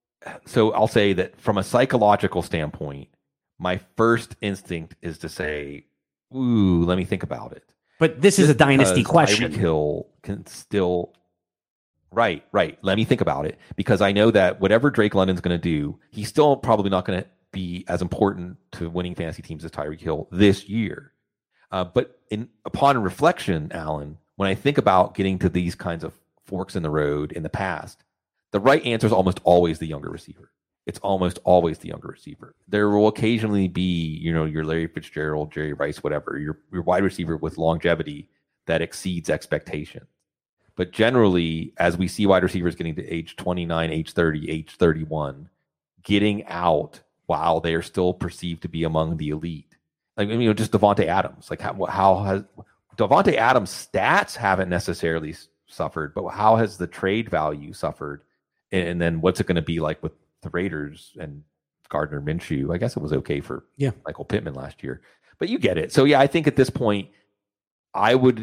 so I'll say that from a psychological standpoint, my first instinct is to say, ooh, let me think about it. But this is a dynasty question. Tyreek Hill can still... Right. Let me think about it, because I know that whatever Drake London's going to do, he's still probably not going to be as important to winning fantasy teams as Tyreek Hill this year. But upon reflection, Alan, when I think about getting to these kinds of forks in the road in the past, the right answer is almost always the younger receiver. It's almost always the younger receiver. There will occasionally be, your Larry Fitzgerald, Jerry Rice, whatever, your wide receiver with longevity that exceeds expectation. But generally, as we see wide receivers getting to age 29, age 30, age 31, getting out while they are still perceived to be among the elite. Like, just Davante Adams. Like, how has Davante Adams' stats haven't necessarily suffered, but how has the trade value suffered? And then what's it going to be like with the Raiders and Gardner Minshew? I guess it was okay for Michael Pittman last year, but you get it. So yeah, I think at this point, I would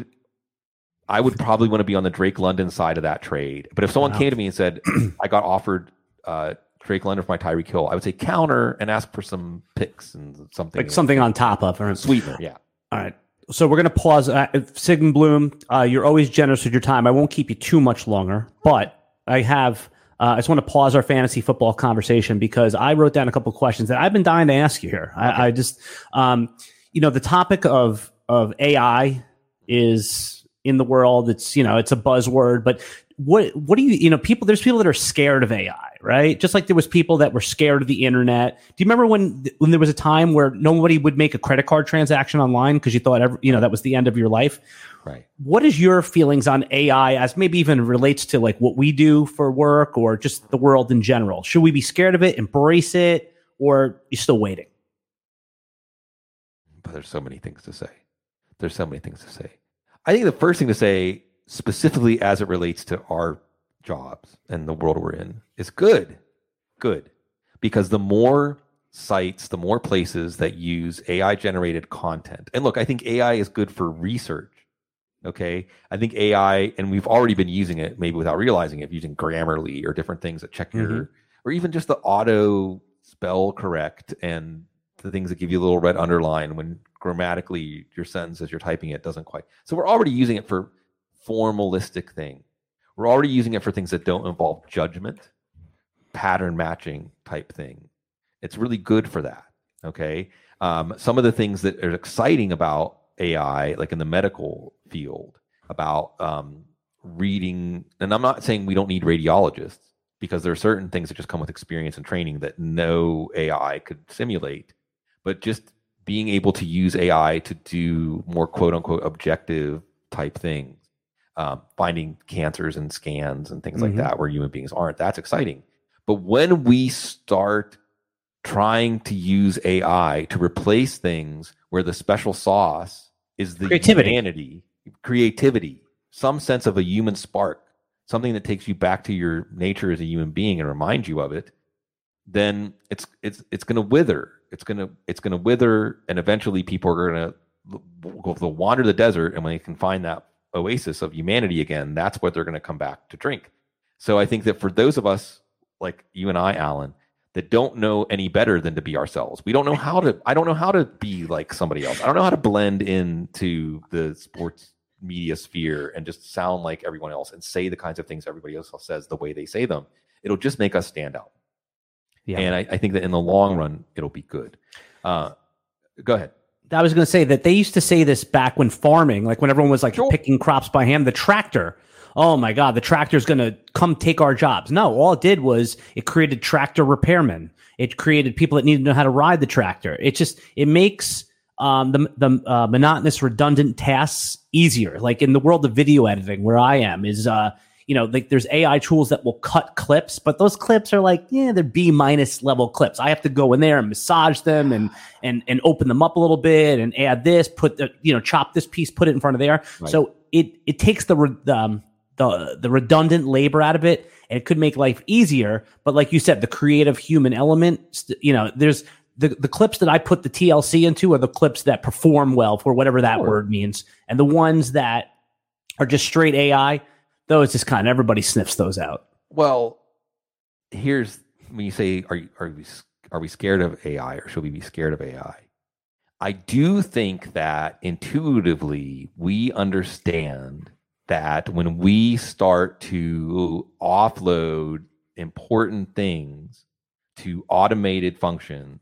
probably want to be on the Drake London side of that trade. But if someone came to me and said, I got offered Drake London for my Tyreek Hill, I would say counter and ask for some picks and something. Like something on top of or sweetener, yeah. All right. So we're going to pause. Sigmund Bloom, you're always generous with your time. I won't keep you too much longer, but I just want to pause our fantasy football conversation because I wrote down a couple of questions that I've been dying to ask you here. Okay. I just, the topic of AI is in the world. It's, it's a buzzword, but what do there's people that are scared of AI, right? Just like there was people that were scared of the internet. Do you remember when there was a time where nobody would make a credit card transaction online because you thought, that was the end of your life? Right. What is your feelings on AI as maybe even relates to like what we do for work or just the world in general? Should we be scared of it, embrace it, or you still waiting? But there's so many things to say. I think the first thing to say, specifically as it relates to our jobs and the world we're in, is good. Because the more sites, the more places that use AI-generated content. And look, I think AI is good for research. Okay, I think AI, and we've already been using it, maybe without realizing it, using Grammarly or different things that check your, or even just the auto spell correct and the things that give you a little red underline when grammatically your sentence as you're typing it doesn't quite. So we're already using it for formalistic things. We're already using it for things that don't involve judgment, pattern matching type thing. It's really good for that. Okay, some of the things that are exciting about AI, like in the medical field, about reading, and I'm not saying we don't need radiologists, because there are certain things that just come with experience and training that no AI could simulate. But just being able to use AI to do more quote unquote objective type things, finding cancers and scans and things like that where human beings aren't, that's exciting. But when we start trying to use AI to replace things where the special sauce is the humanity, creativity, some sense of a human spark, something that takes you back to your nature as a human being and reminds you of it, then it's going to wither. It's going to wither, and eventually people are going to wander the desert, and when they can find that oasis of humanity again, that's what they're going to come back to drink. So I think that for those of us like you and I, Alan, that don't know any better than to be ourselves, I don't know how to be like somebody else. I don't know how to blend into the sports media sphere and just sound like everyone else and say the kinds of things everybody else says the way they say them. It'll just make us stand out. Yeah. And I think that in the long run, it'll be good. Go ahead. I was going to say that they used to say this back when farming, like when everyone was like picking crops by hand, the tractor. Oh my God, the tractor is going to come take our jobs. No, all it did was it created tractor repairmen. It created people that needed to know how to ride the tractor. It makes the monotonous, redundant tasks easier. Like in the world of video editing, where I am, is like there's AI tools that will cut clips, but those clips are like, they're B- level clips. I have to go in there and massage them and open them up a little bit and add this, chop this piece, put it in front of there. Right. So it takes the redundant labor out of it, and it could make life easier. But like you said, the creative human element, there's the clips that I put the TLC into are the clips that perform well for whatever that word means. And the ones that are just straight AI, those just kind of everybody sniffs those out. Well, here's when you say, are we scared of AI, or should we be scared of AI? I do think that intuitively we understand that when we start to offload important things to automated functions,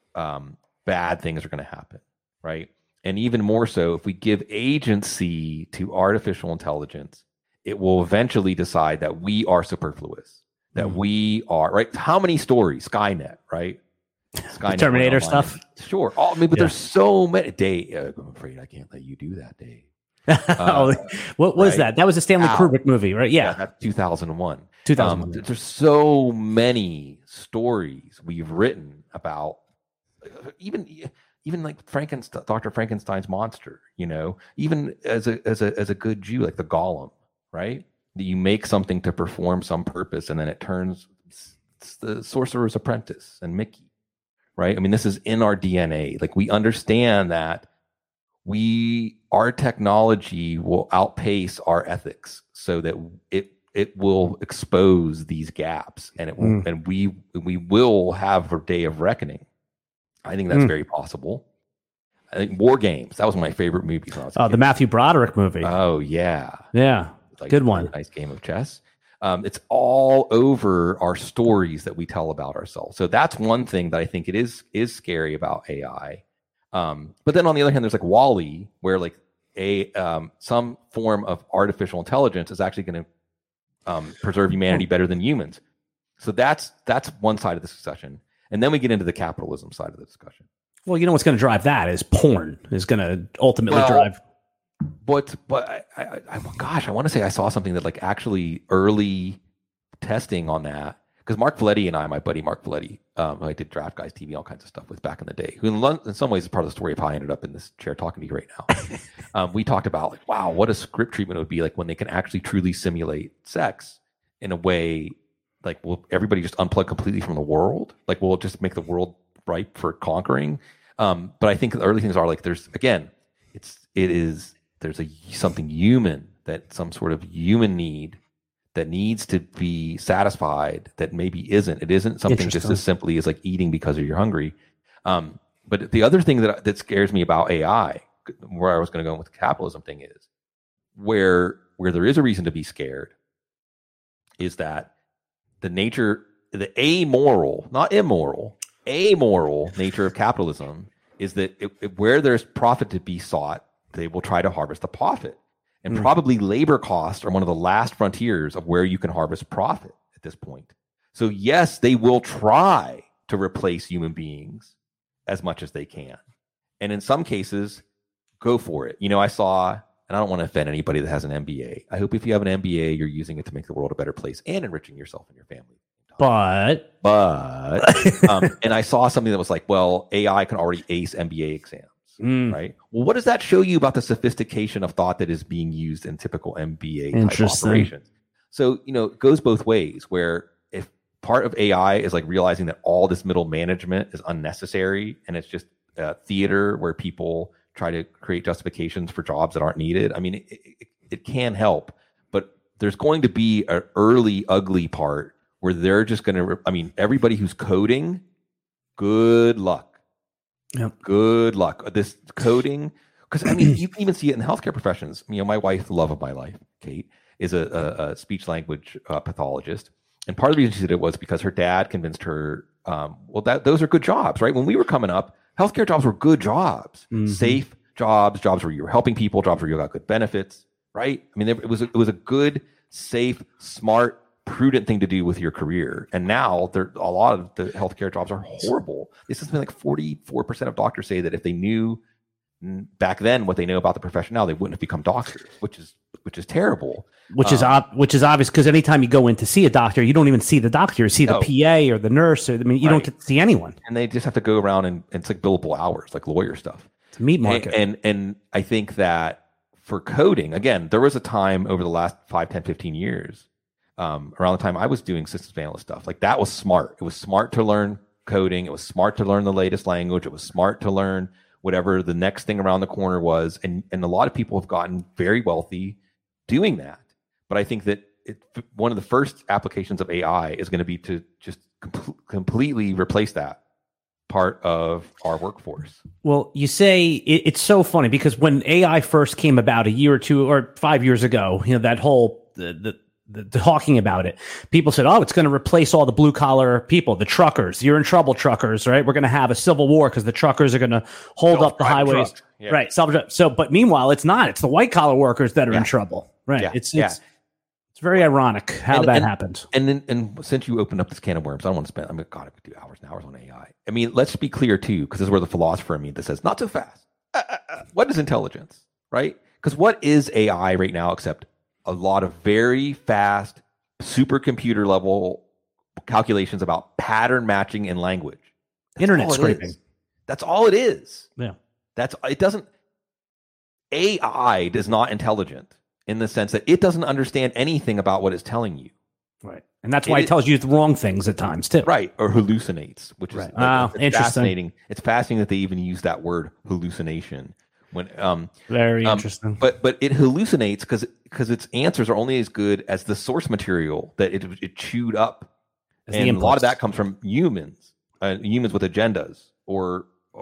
bad things are going to happen, right? And even more so, if we give agency to artificial intelligence, it will eventually decide that we are superfluous, that we are, right? How many stories? Skynet, right? Skynet, Terminator stuff? Sure. There's so many. Dave, I'm afraid I can't let you do that, Dave. What was that? That was a Stanley Kubrick movie, right? Yeah, that's 2001. 2001. There's so many stories we've written about, even like Dr. Frankenstein's monster. Even as a good Jew, like the Golem, right? That you make something to perform some purpose, and then it turns the Sorcerer's Apprentice and Mickey, right? I mean, this is in our DNA. Like, we understand that our technology will outpace our ethics, so that it will expose these gaps, and it will, and we will have a day of reckoning. I think that's very possible. I think War Games, that was my favorite movie when I was a kid. The Matthew Broderick movie. Oh yeah, like, good one. Nice game of chess. It's all over our stories that we tell about ourselves. So that's one thing that I think it is scary about AI. But then on the other hand, there's like WALL-E, where like some form of artificial intelligence is actually going to preserve humanity better than humans. So that's one side of the discussion. And then we get into the capitalism side of the discussion. Well, what's going to drive that is porn is going to ultimately drive. But I want to say I saw something that like actually early testing on that, because Mark Valetti and my buddy Mark Valetti, who I did Draft Guys TV, all kinds of stuff with back in the day, who in some ways is part of the story of how I ended up in this chair talking to you right now. We talked about like, wow, what a script treatment would be like when they can actually truly simulate sex in a way, like, will everybody just unplug completely from the world? Like, will it just make the world ripe for conquering? But I think the early things are like, there's something human, that some sort of human need that needs to be satisfied that maybe isn't. It isn't something just as simply as like eating because you're hungry. But the other thing that scares me about AI, where I was going to go with the capitalism thing, is where there is a reason to be scared, is that the amoral, not immoral, amoral nature of capitalism is that where there's profit to be sought, they will try to harvest the profit. And probably labor costs are one of the last frontiers of where you can harvest profit. at this point. So yes, they will try to replace human beings as much as they can. And in some cases, go for it. I saw, and I don't want to offend anybody that has an MBA. I hope if you have an MBA, you're using it to make the world a better place and enriching yourself and your family. But and I saw something that was like, well, AI can already ace MBA exams, right? Well, what does that show you about the sophistication of thought that is being used in typical MBA type operations? So, it goes both ways, where if part of AI is like realizing that all this middle management is unnecessary and it's just theater where people try to create justifications for jobs that aren't needed. I mean, it can help, but there's going to be an early ugly part where they're just going to, everybody who's coding, good luck. Yep. Good luck. This coding, because you can even see it in healthcare professions. My wife, the love of my life, Kate, is a speech language pathologist. And part of the reason she did it was because her dad convinced her, those are good jobs, right? When we were coming up, healthcare jobs were good jobs, safe jobs where you were helping people, jobs where you got good benefits, right? It was a good, safe, smart, prudent thing to do with your career. And now a lot of the healthcare jobs are horrible. This has been like 44% of doctors say that if they knew back then what they know about the profession now, they wouldn't have become doctors, which is terrible. Which is obvious, because anytime you go in to see a doctor, you don't even see the doctor. You see the PA or the nurse. You don't get to see anyone. And they just have to go around and it's like billable hours, like lawyer stuff. It's a meat market. And I think that for coding, again, there was a time over the last 5, 10, 15 years, around the time I was doing systems analyst stuff, like that was smart. It was smart to learn coding. It was smart to learn the latest language. It was smart to learn whatever the next thing around the corner was. And a lot of people have gotten very wealthy doing that. But I think that one of the first applications of AI is going to be to just completely replace that part of our workforce. Well, you say it's so funny because when AI first came about a year or 2 or 5 years ago, that whole the talking about it, people said, "Oh, it's going to replace all the blue collar people, the truckers. You're in trouble, truckers, right? We're going to have a civil war because the truckers are going to hold up the highways, right? So, but meanwhile, it's not. It's the white collar workers that are in trouble, right? Yeah. It's very ironic how that happened. And since you opened up this can of worms, I don't want to spend. God, I could do hours and hours on AI. Let's be clear too, because this is where the philosopher in me that says not so fast. What is intelligence, right? Because what is AI right now except a lot of very fast supercomputer level calculations about pattern matching in language. Internet scraping. That's all it is. Yeah. AI is not intelligent in the sense that it doesn't understand anything about what it's telling you. Right. And that's why it tells you the wrong things at times too. Right. Or hallucinates, which is interesting. Fascinating. It's fascinating that they even use that word hallucination. Very interesting. But it hallucinates because its answers are only as good as the source material that it chewed up. And a lot of that comes from humans with agendas, or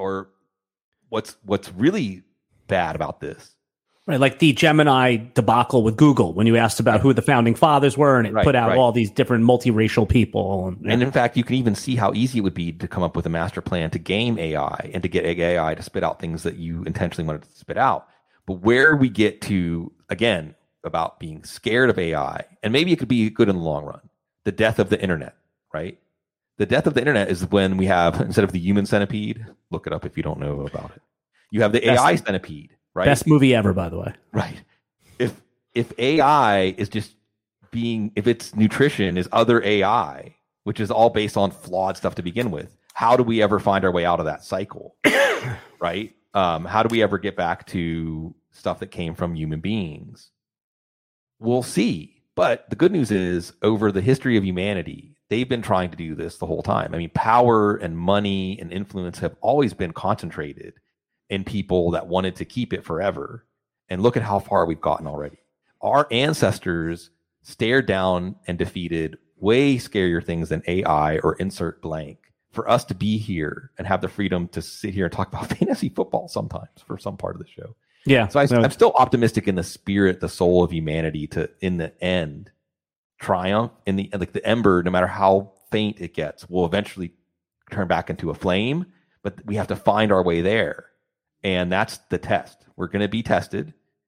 what's really bad about this. Right, like the Gemini debacle with Google when you asked about who the founding fathers were, and it put out all these different multiracial people. And in fact, you can even see how easy it would be to come up with a master plan to game AI and to get AI to spit out things that you intentionally wanted to spit out. But where we get to, again, about being scared of AI, and maybe it could be good in the long run, the death of the internet, right? The death of the internet is when we have, instead of the human centipede, look it up if you don't know about it, you have the AI centipede. Right? Best movie ever, by the way. Right. If AI is just if its nutrition is other AI, which is all based on flawed stuff to begin with, how do we ever find our way out of that cycle? Right? How do we ever get back to stuff that came from human beings? We'll see. But the good news is, over the history of humanity, they've been trying to do this the whole time. Power and money and influence have always been concentrated in people that wanted to keep it forever. And look at how far we've gotten already. Our ancestors stared down and defeated way scarier things than AI or insert blank. For us to be here and have the freedom to sit here and talk about fantasy football sometimes for some part of the show. Yeah. So I'm still optimistic in the spirit, the soul of humanity to, in the end, triumph. In the ember, no matter how faint it gets, will eventually turn back into a flame. But we have to find our way there. And that's the test. We're going to be tested.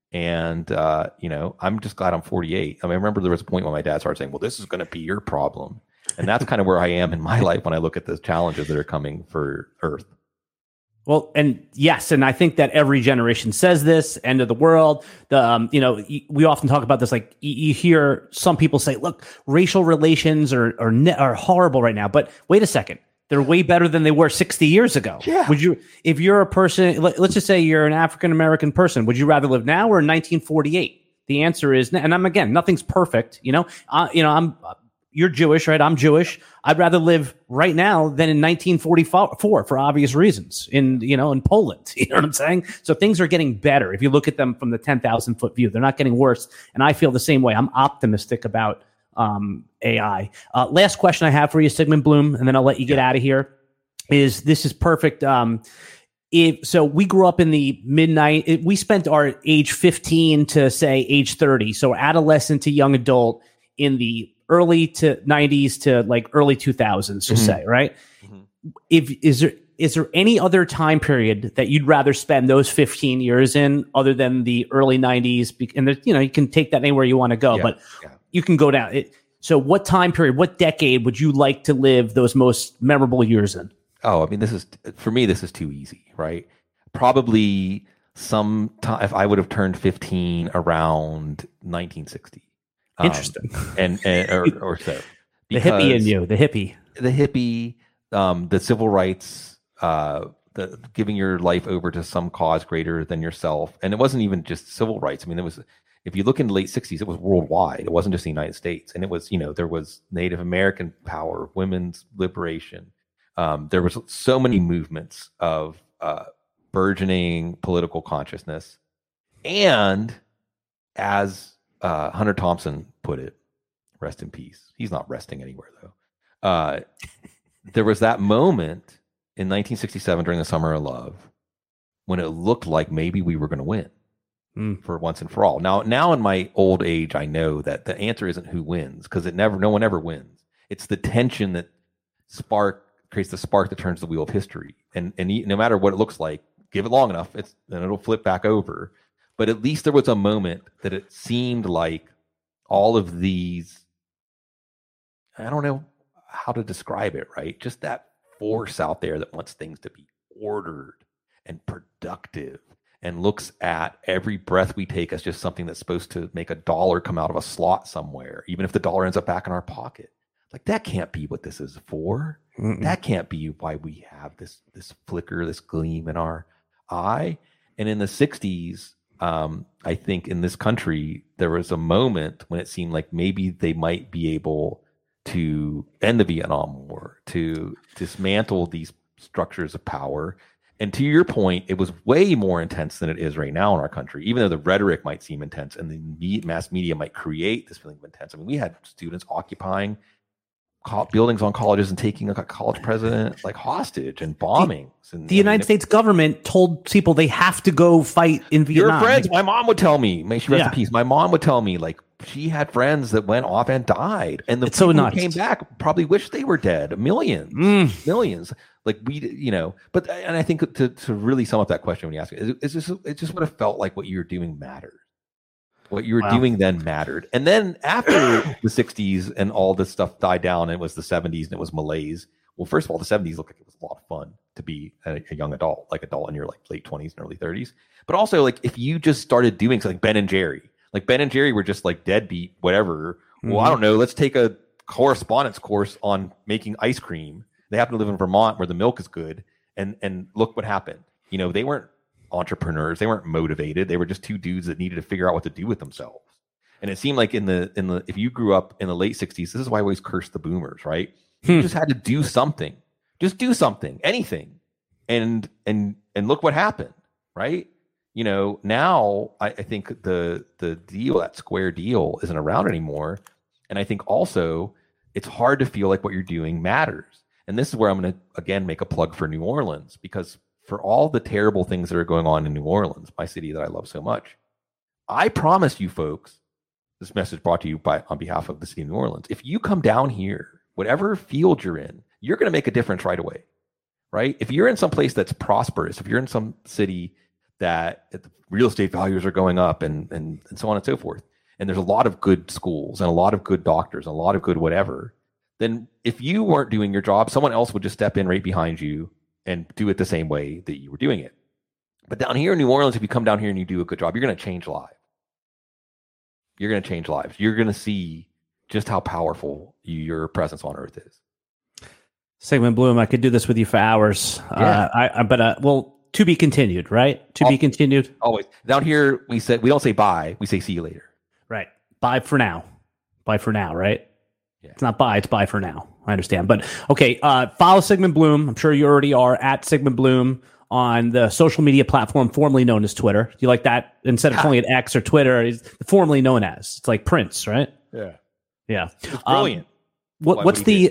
And, I'm just glad I'm 48. I mean, I remember there was a point when my dad started saying, well, this is going to be your problem. And that's kind of where I am in my life when I look at the challenges that are coming for Earth. Well, and yes, and I think that every generation says this, end of the world. We often talk about this, like you hear some people say, look, racial relations are horrible right now. But wait a second. They're way better than they were 60 years ago. Yeah. If you're a person, let's just say you're an African-American person, would you rather live now or in 1948? The answer is, and nothing's perfect. You're Jewish, right? I'm Jewish. I'd rather live right now than in 1944 for obvious reasons in Poland. You know what I'm saying? So things are getting better. If you look at them from the 10,000 foot view, they're not getting worse. And I feel the same way. I'm optimistic about AI. Last question I have for you, Sigmund Bloom, and then I'll let you get out of here. This is perfect. So we grew up in the midnight. We spent our age 15 to say age 30. So adolescent to young adult in the early to 90s to like early 2000s, just say, right? Mm-hmm. Is there any other time period that you'd rather spend those 15 years in other than the early 90s? And you can take that anywhere you want to go, but you can go down. So what time period, what decade would you like to live those most memorable years in? Oh, I mean, this is too easy, right? Probably some time, if I would have turned 15 around 1960. Interesting. Or so. The hippie in you, the hippie, the civil rights, the giving your life over to some cause greater than yourself. And it wasn't even just civil rights. I mean, if you look in the late 60s, it was worldwide. It wasn't just the United States. And it was, there was Native American power, women's liberation. There was so many movements of burgeoning political consciousness. And as Hunter Thompson put it, rest in peace. He's not resting anywhere, though. There was that moment in 1967 during the Summer of Love when it looked like maybe we were going to win for once and for all. Now in my old age, I know that the answer isn't who wins, because no one ever wins. It's the tension that creates the spark that turns the wheel of history. And no matter what it looks like, give it long enough, then it'll flip back over. But at least there was a moment that it seemed like all of these, I don't know how to describe it, right? Just that force out there that wants things to be ordered and productive and looks at every breath we take as just something that's supposed to make a dollar come out of a slot somewhere, even if the dollar ends up back in our pocket. Like, that can't be what this is for. Mm-mm. That can't be why we have this flicker, this gleam in our eye. And in the 60s, I think in this country, there was a moment when it seemed like maybe they might be able to end the Vietnam War, to dismantle these structures of power. And to your point, it was way more intense than it is right now in our country, even though the rhetoric might seem intense and the mass media might create this feeling of intense. I mean, we had students occupying buildings on colleges and taking a college president like hostage and bombings. The United States government told people they have to go fight in Vietnam. Your friends, my mom would tell me, may she rest in peace. My mom would tell me, like, she had friends that went off and died, and the people who came back probably wished they were dead. Millions. Like, but and I think to really sum up that question when you ask it, it's just what it felt like. What you're doing matters. What you were doing then mattered. And then after the 60s and all this stuff died down, it was the 70s and it was malaise. Well, first of all, the 70s looked like it was a lot of fun to be a young adult, like adult in your like late 20s and early 30s. But also, like, if you just started doing something, Ben and Jerry were just like deadbeat, whatever. Mm-hmm. Well, I don't know. Let's take a correspondence course on making ice cream. They happen to live in Vermont where the milk is good. And look what happened. They weren't entrepreneurs. They weren't motivated. They were just two dudes that needed to figure out what to do with themselves. And it seemed like in the if you grew up in the late 60s, this is why I always curse the boomers, right? You just had to do something. Just do something, anything. And look what happened, right? Now I think the deal, that square deal, isn't around anymore. And I think also it's hard to feel like what you're doing matters. And this is where I'm going to again make a plug for New Orleans, because for all the terrible things that are going on in New Orleans, my city that I love so much, I promise you folks, this message brought to you on behalf of the city of New Orleans, if you come down here, whatever field you're in, you're going to make a difference right away, right? If you're in some place that's prosperous, if you're in some city that the real estate values are going up and so on and so forth, and there's a lot of good schools and a lot of good doctors and a lot of good whatever, then if you weren't doing your job, someone else would just step in right behind you and do it the same way that you were doing it. But down here in New Orleans, if you come down here and you do a good job, you're going to change lives. You're going to change lives. You're going to see just how powerful your presence on earth is. Sigmund Bloom, I could do this with you for hours. Yeah. But to be continued, right? Be continued. Always. Down here, we don't say bye. We say see you later. Right. Bye for now. Bye for now, right? Yeah. It's not bye, it's bye for now. I understand. But okay, follow Sigmund Bloom. I'm sure you already are at Sigmund Bloom on the social media platform formerly known as Twitter. Do you like that? Instead of calling it X or Twitter, it's formerly known as. It's like Prince, right? Yeah. Yeah. It's brilliant. What's the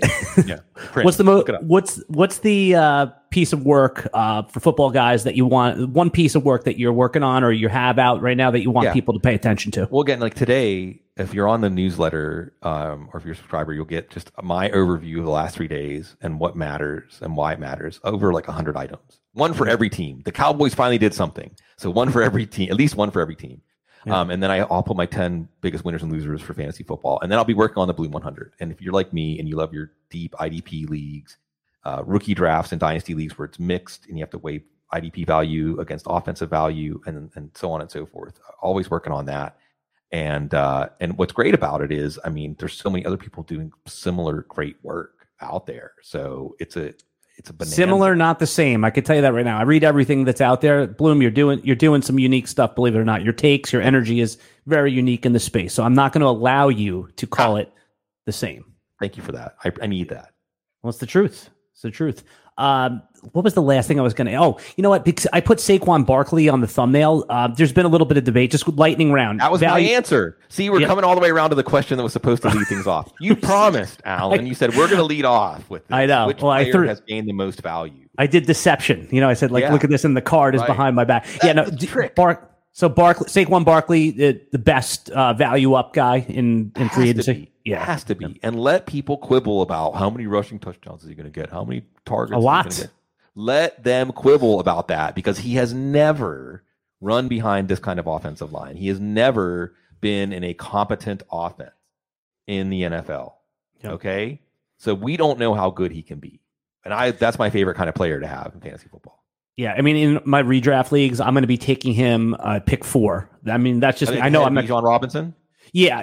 piece of work for football guys that you want? One piece of work that you're working on or you have out right now that you want people to pay attention to? Well, again, like today, if you're on the newsletter or if you're a subscriber, you'll get just my overview of the last 3 days and what matters and why it matters. Over like 100 items, one for every team. The Cowboys finally did something, so one for every team, at least one for every team. Yeah. And then I'll put my 10 biggest winners and losers for fantasy football. And then I'll be working on the Bloom 100. And if you're like me and you love your deep IDP leagues, rookie drafts and dynasty leagues where it's mixed and you have to weigh IDP value against offensive value and so on and so forth, always working on that. And what's great about it is, I mean, there's so many other people doing similar great work out there. So it's a bonanza. Similar, not the same. I can tell you that right now. I read everything that's out there. Bloom, you're doing some unique stuff, believe it or not. Your takes, your energy is very unique in the space. So I'm not going to allow you to call it the same. Thank you for that. I need that. Well, it's the truth. It's the truth. What was the last thing I was going to... Oh, you know what? Because I put Saquon Barkley on the thumbnail. There's been a little bit of debate, just with lightning round. That was my answer. See, we're coming all the way around to the question that was supposed to lead things off. You promised, Alan. You said, we're going to lead off with this. I know. Which player has gained the most value? I did deception. You know, I said, look at this, and the card is behind my back. Trick. Saquon Barkley, the best value up guy in free agency. Yeah, it has to be. And let people quibble about how many rushing touchdowns is he going to get, how many targets. A lot. Let them quibble about that because he has never run behind this kind of offensive line. He has never been in a competent offense in the NFL. Yep. Okay, so we don't know how good he can be, and that's my favorite kind of player to have in fantasy football. Yeah, I mean, in my redraft leagues, I'm going to be taking him pick 4. I mean, that's just I know I'm not Bijan Robinson. Yeah.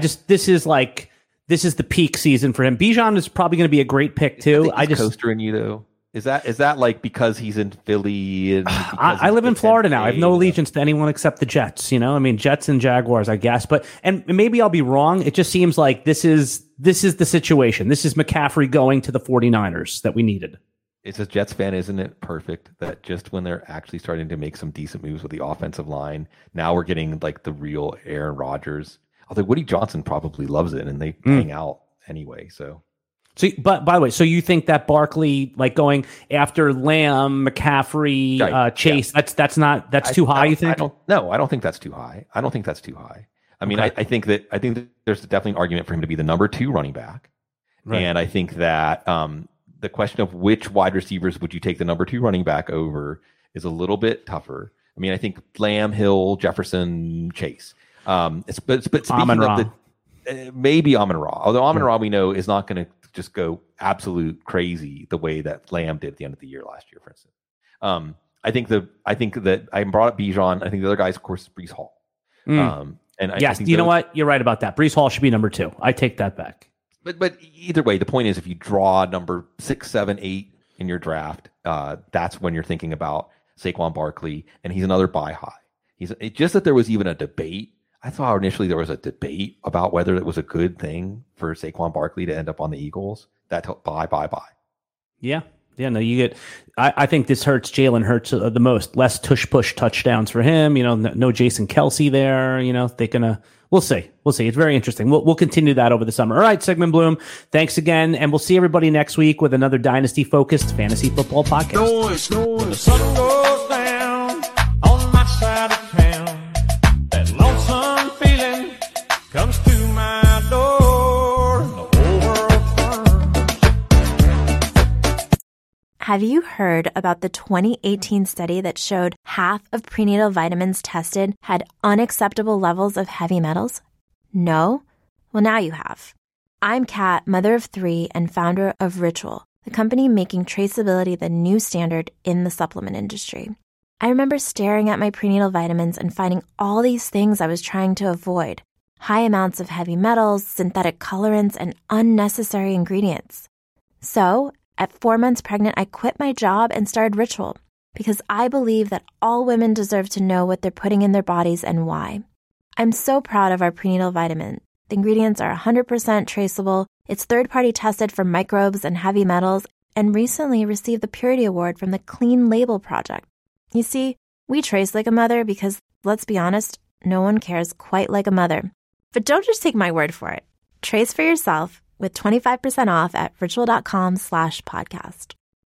This is the peak season for him. Bijan is probably going to be a great pick too. I just coaster in you though. Is that like because he's in Philly? And I live in Florida now. I have no allegiance to anyone except the Jets. You know, I mean, Jets and Jaguars, I guess. And maybe I'll be wrong. It just seems like this is the situation. This is McCaffrey going to the 49ers that we needed. It's a Jets fan, isn't it perfect that just when they're actually starting to make some decent moves with the offensive line, now we're getting like the real Aaron Rodgers. Although Woody Johnson probably loves it, and they hang out anyway. So, but by the way, so you think that Barkley, like going after Lamb, McCaffrey, Chase, that's too high? You think? I don't think that's too high. I mean, I think that there's definitely an argument for him to be the number 2 running back, right. And I think that the question of which wide receivers would you take the number 2 running back over is a little bit tougher. I mean, I think Lamb, Hill, Jefferson, Chase. But speaking of maybe Amon-Ra, although Amon-Ra we know is not going to just go absolute crazy the way that Lamb did at the end of the year last year, for instance. I think that I brought up Bijan. I think the other guys, of course, is Breece Hall. Yes, you know what? You're right about that. Breece Hall should be number 2. I take that back. But either way, the point is, if you draw number 6, 7, 8 in your draft, that's when you're thinking about Saquon Barkley, and he's another buy high. It's just that there was even a debate. I thought initially there was a debate about whether it was a good thing for Saquon Barkley to end up on the Eagles. Buy. Yeah. No, you get. I think this hurts Jalen Hurts the most. Less tush-push touchdowns for him. You know, no Jason Kelce there. You know, they're gonna. We'll see. It's very interesting. We'll continue that over the summer. All right, Sigmund Bloom. Thanks again, and we'll see everybody next week with another dynasty-focused fantasy football podcast. When the sun goes down on my side of town, that lonesome feeling comes to my door. The whole world turns. Have you heard about the 2018 study that showed half of prenatal vitamins tested had unacceptable levels of heavy metals? No? Well, now you have. I'm Kat, mother of 3 and founder of Ritual, the company making traceability the new standard in the supplement industry. I remember staring at my prenatal vitamins and finding all these things I was trying to avoid. High amounts of heavy metals, synthetic colorants, and unnecessary ingredients. So, at 4 months pregnant, I quit my job and started Ritual because I believe that all women deserve to know what they're putting in their bodies and why. I'm so proud of our prenatal vitamin. The ingredients are 100% traceable, it's third-party tested for microbes and heavy metals, and recently received the Purity Award from the Clean Label Project. You see, we trace like a mother because, let's be honest, no one cares quite like a mother. But don't just take my word for it. Trace for yourself with 25% off at ritual.com/podcast.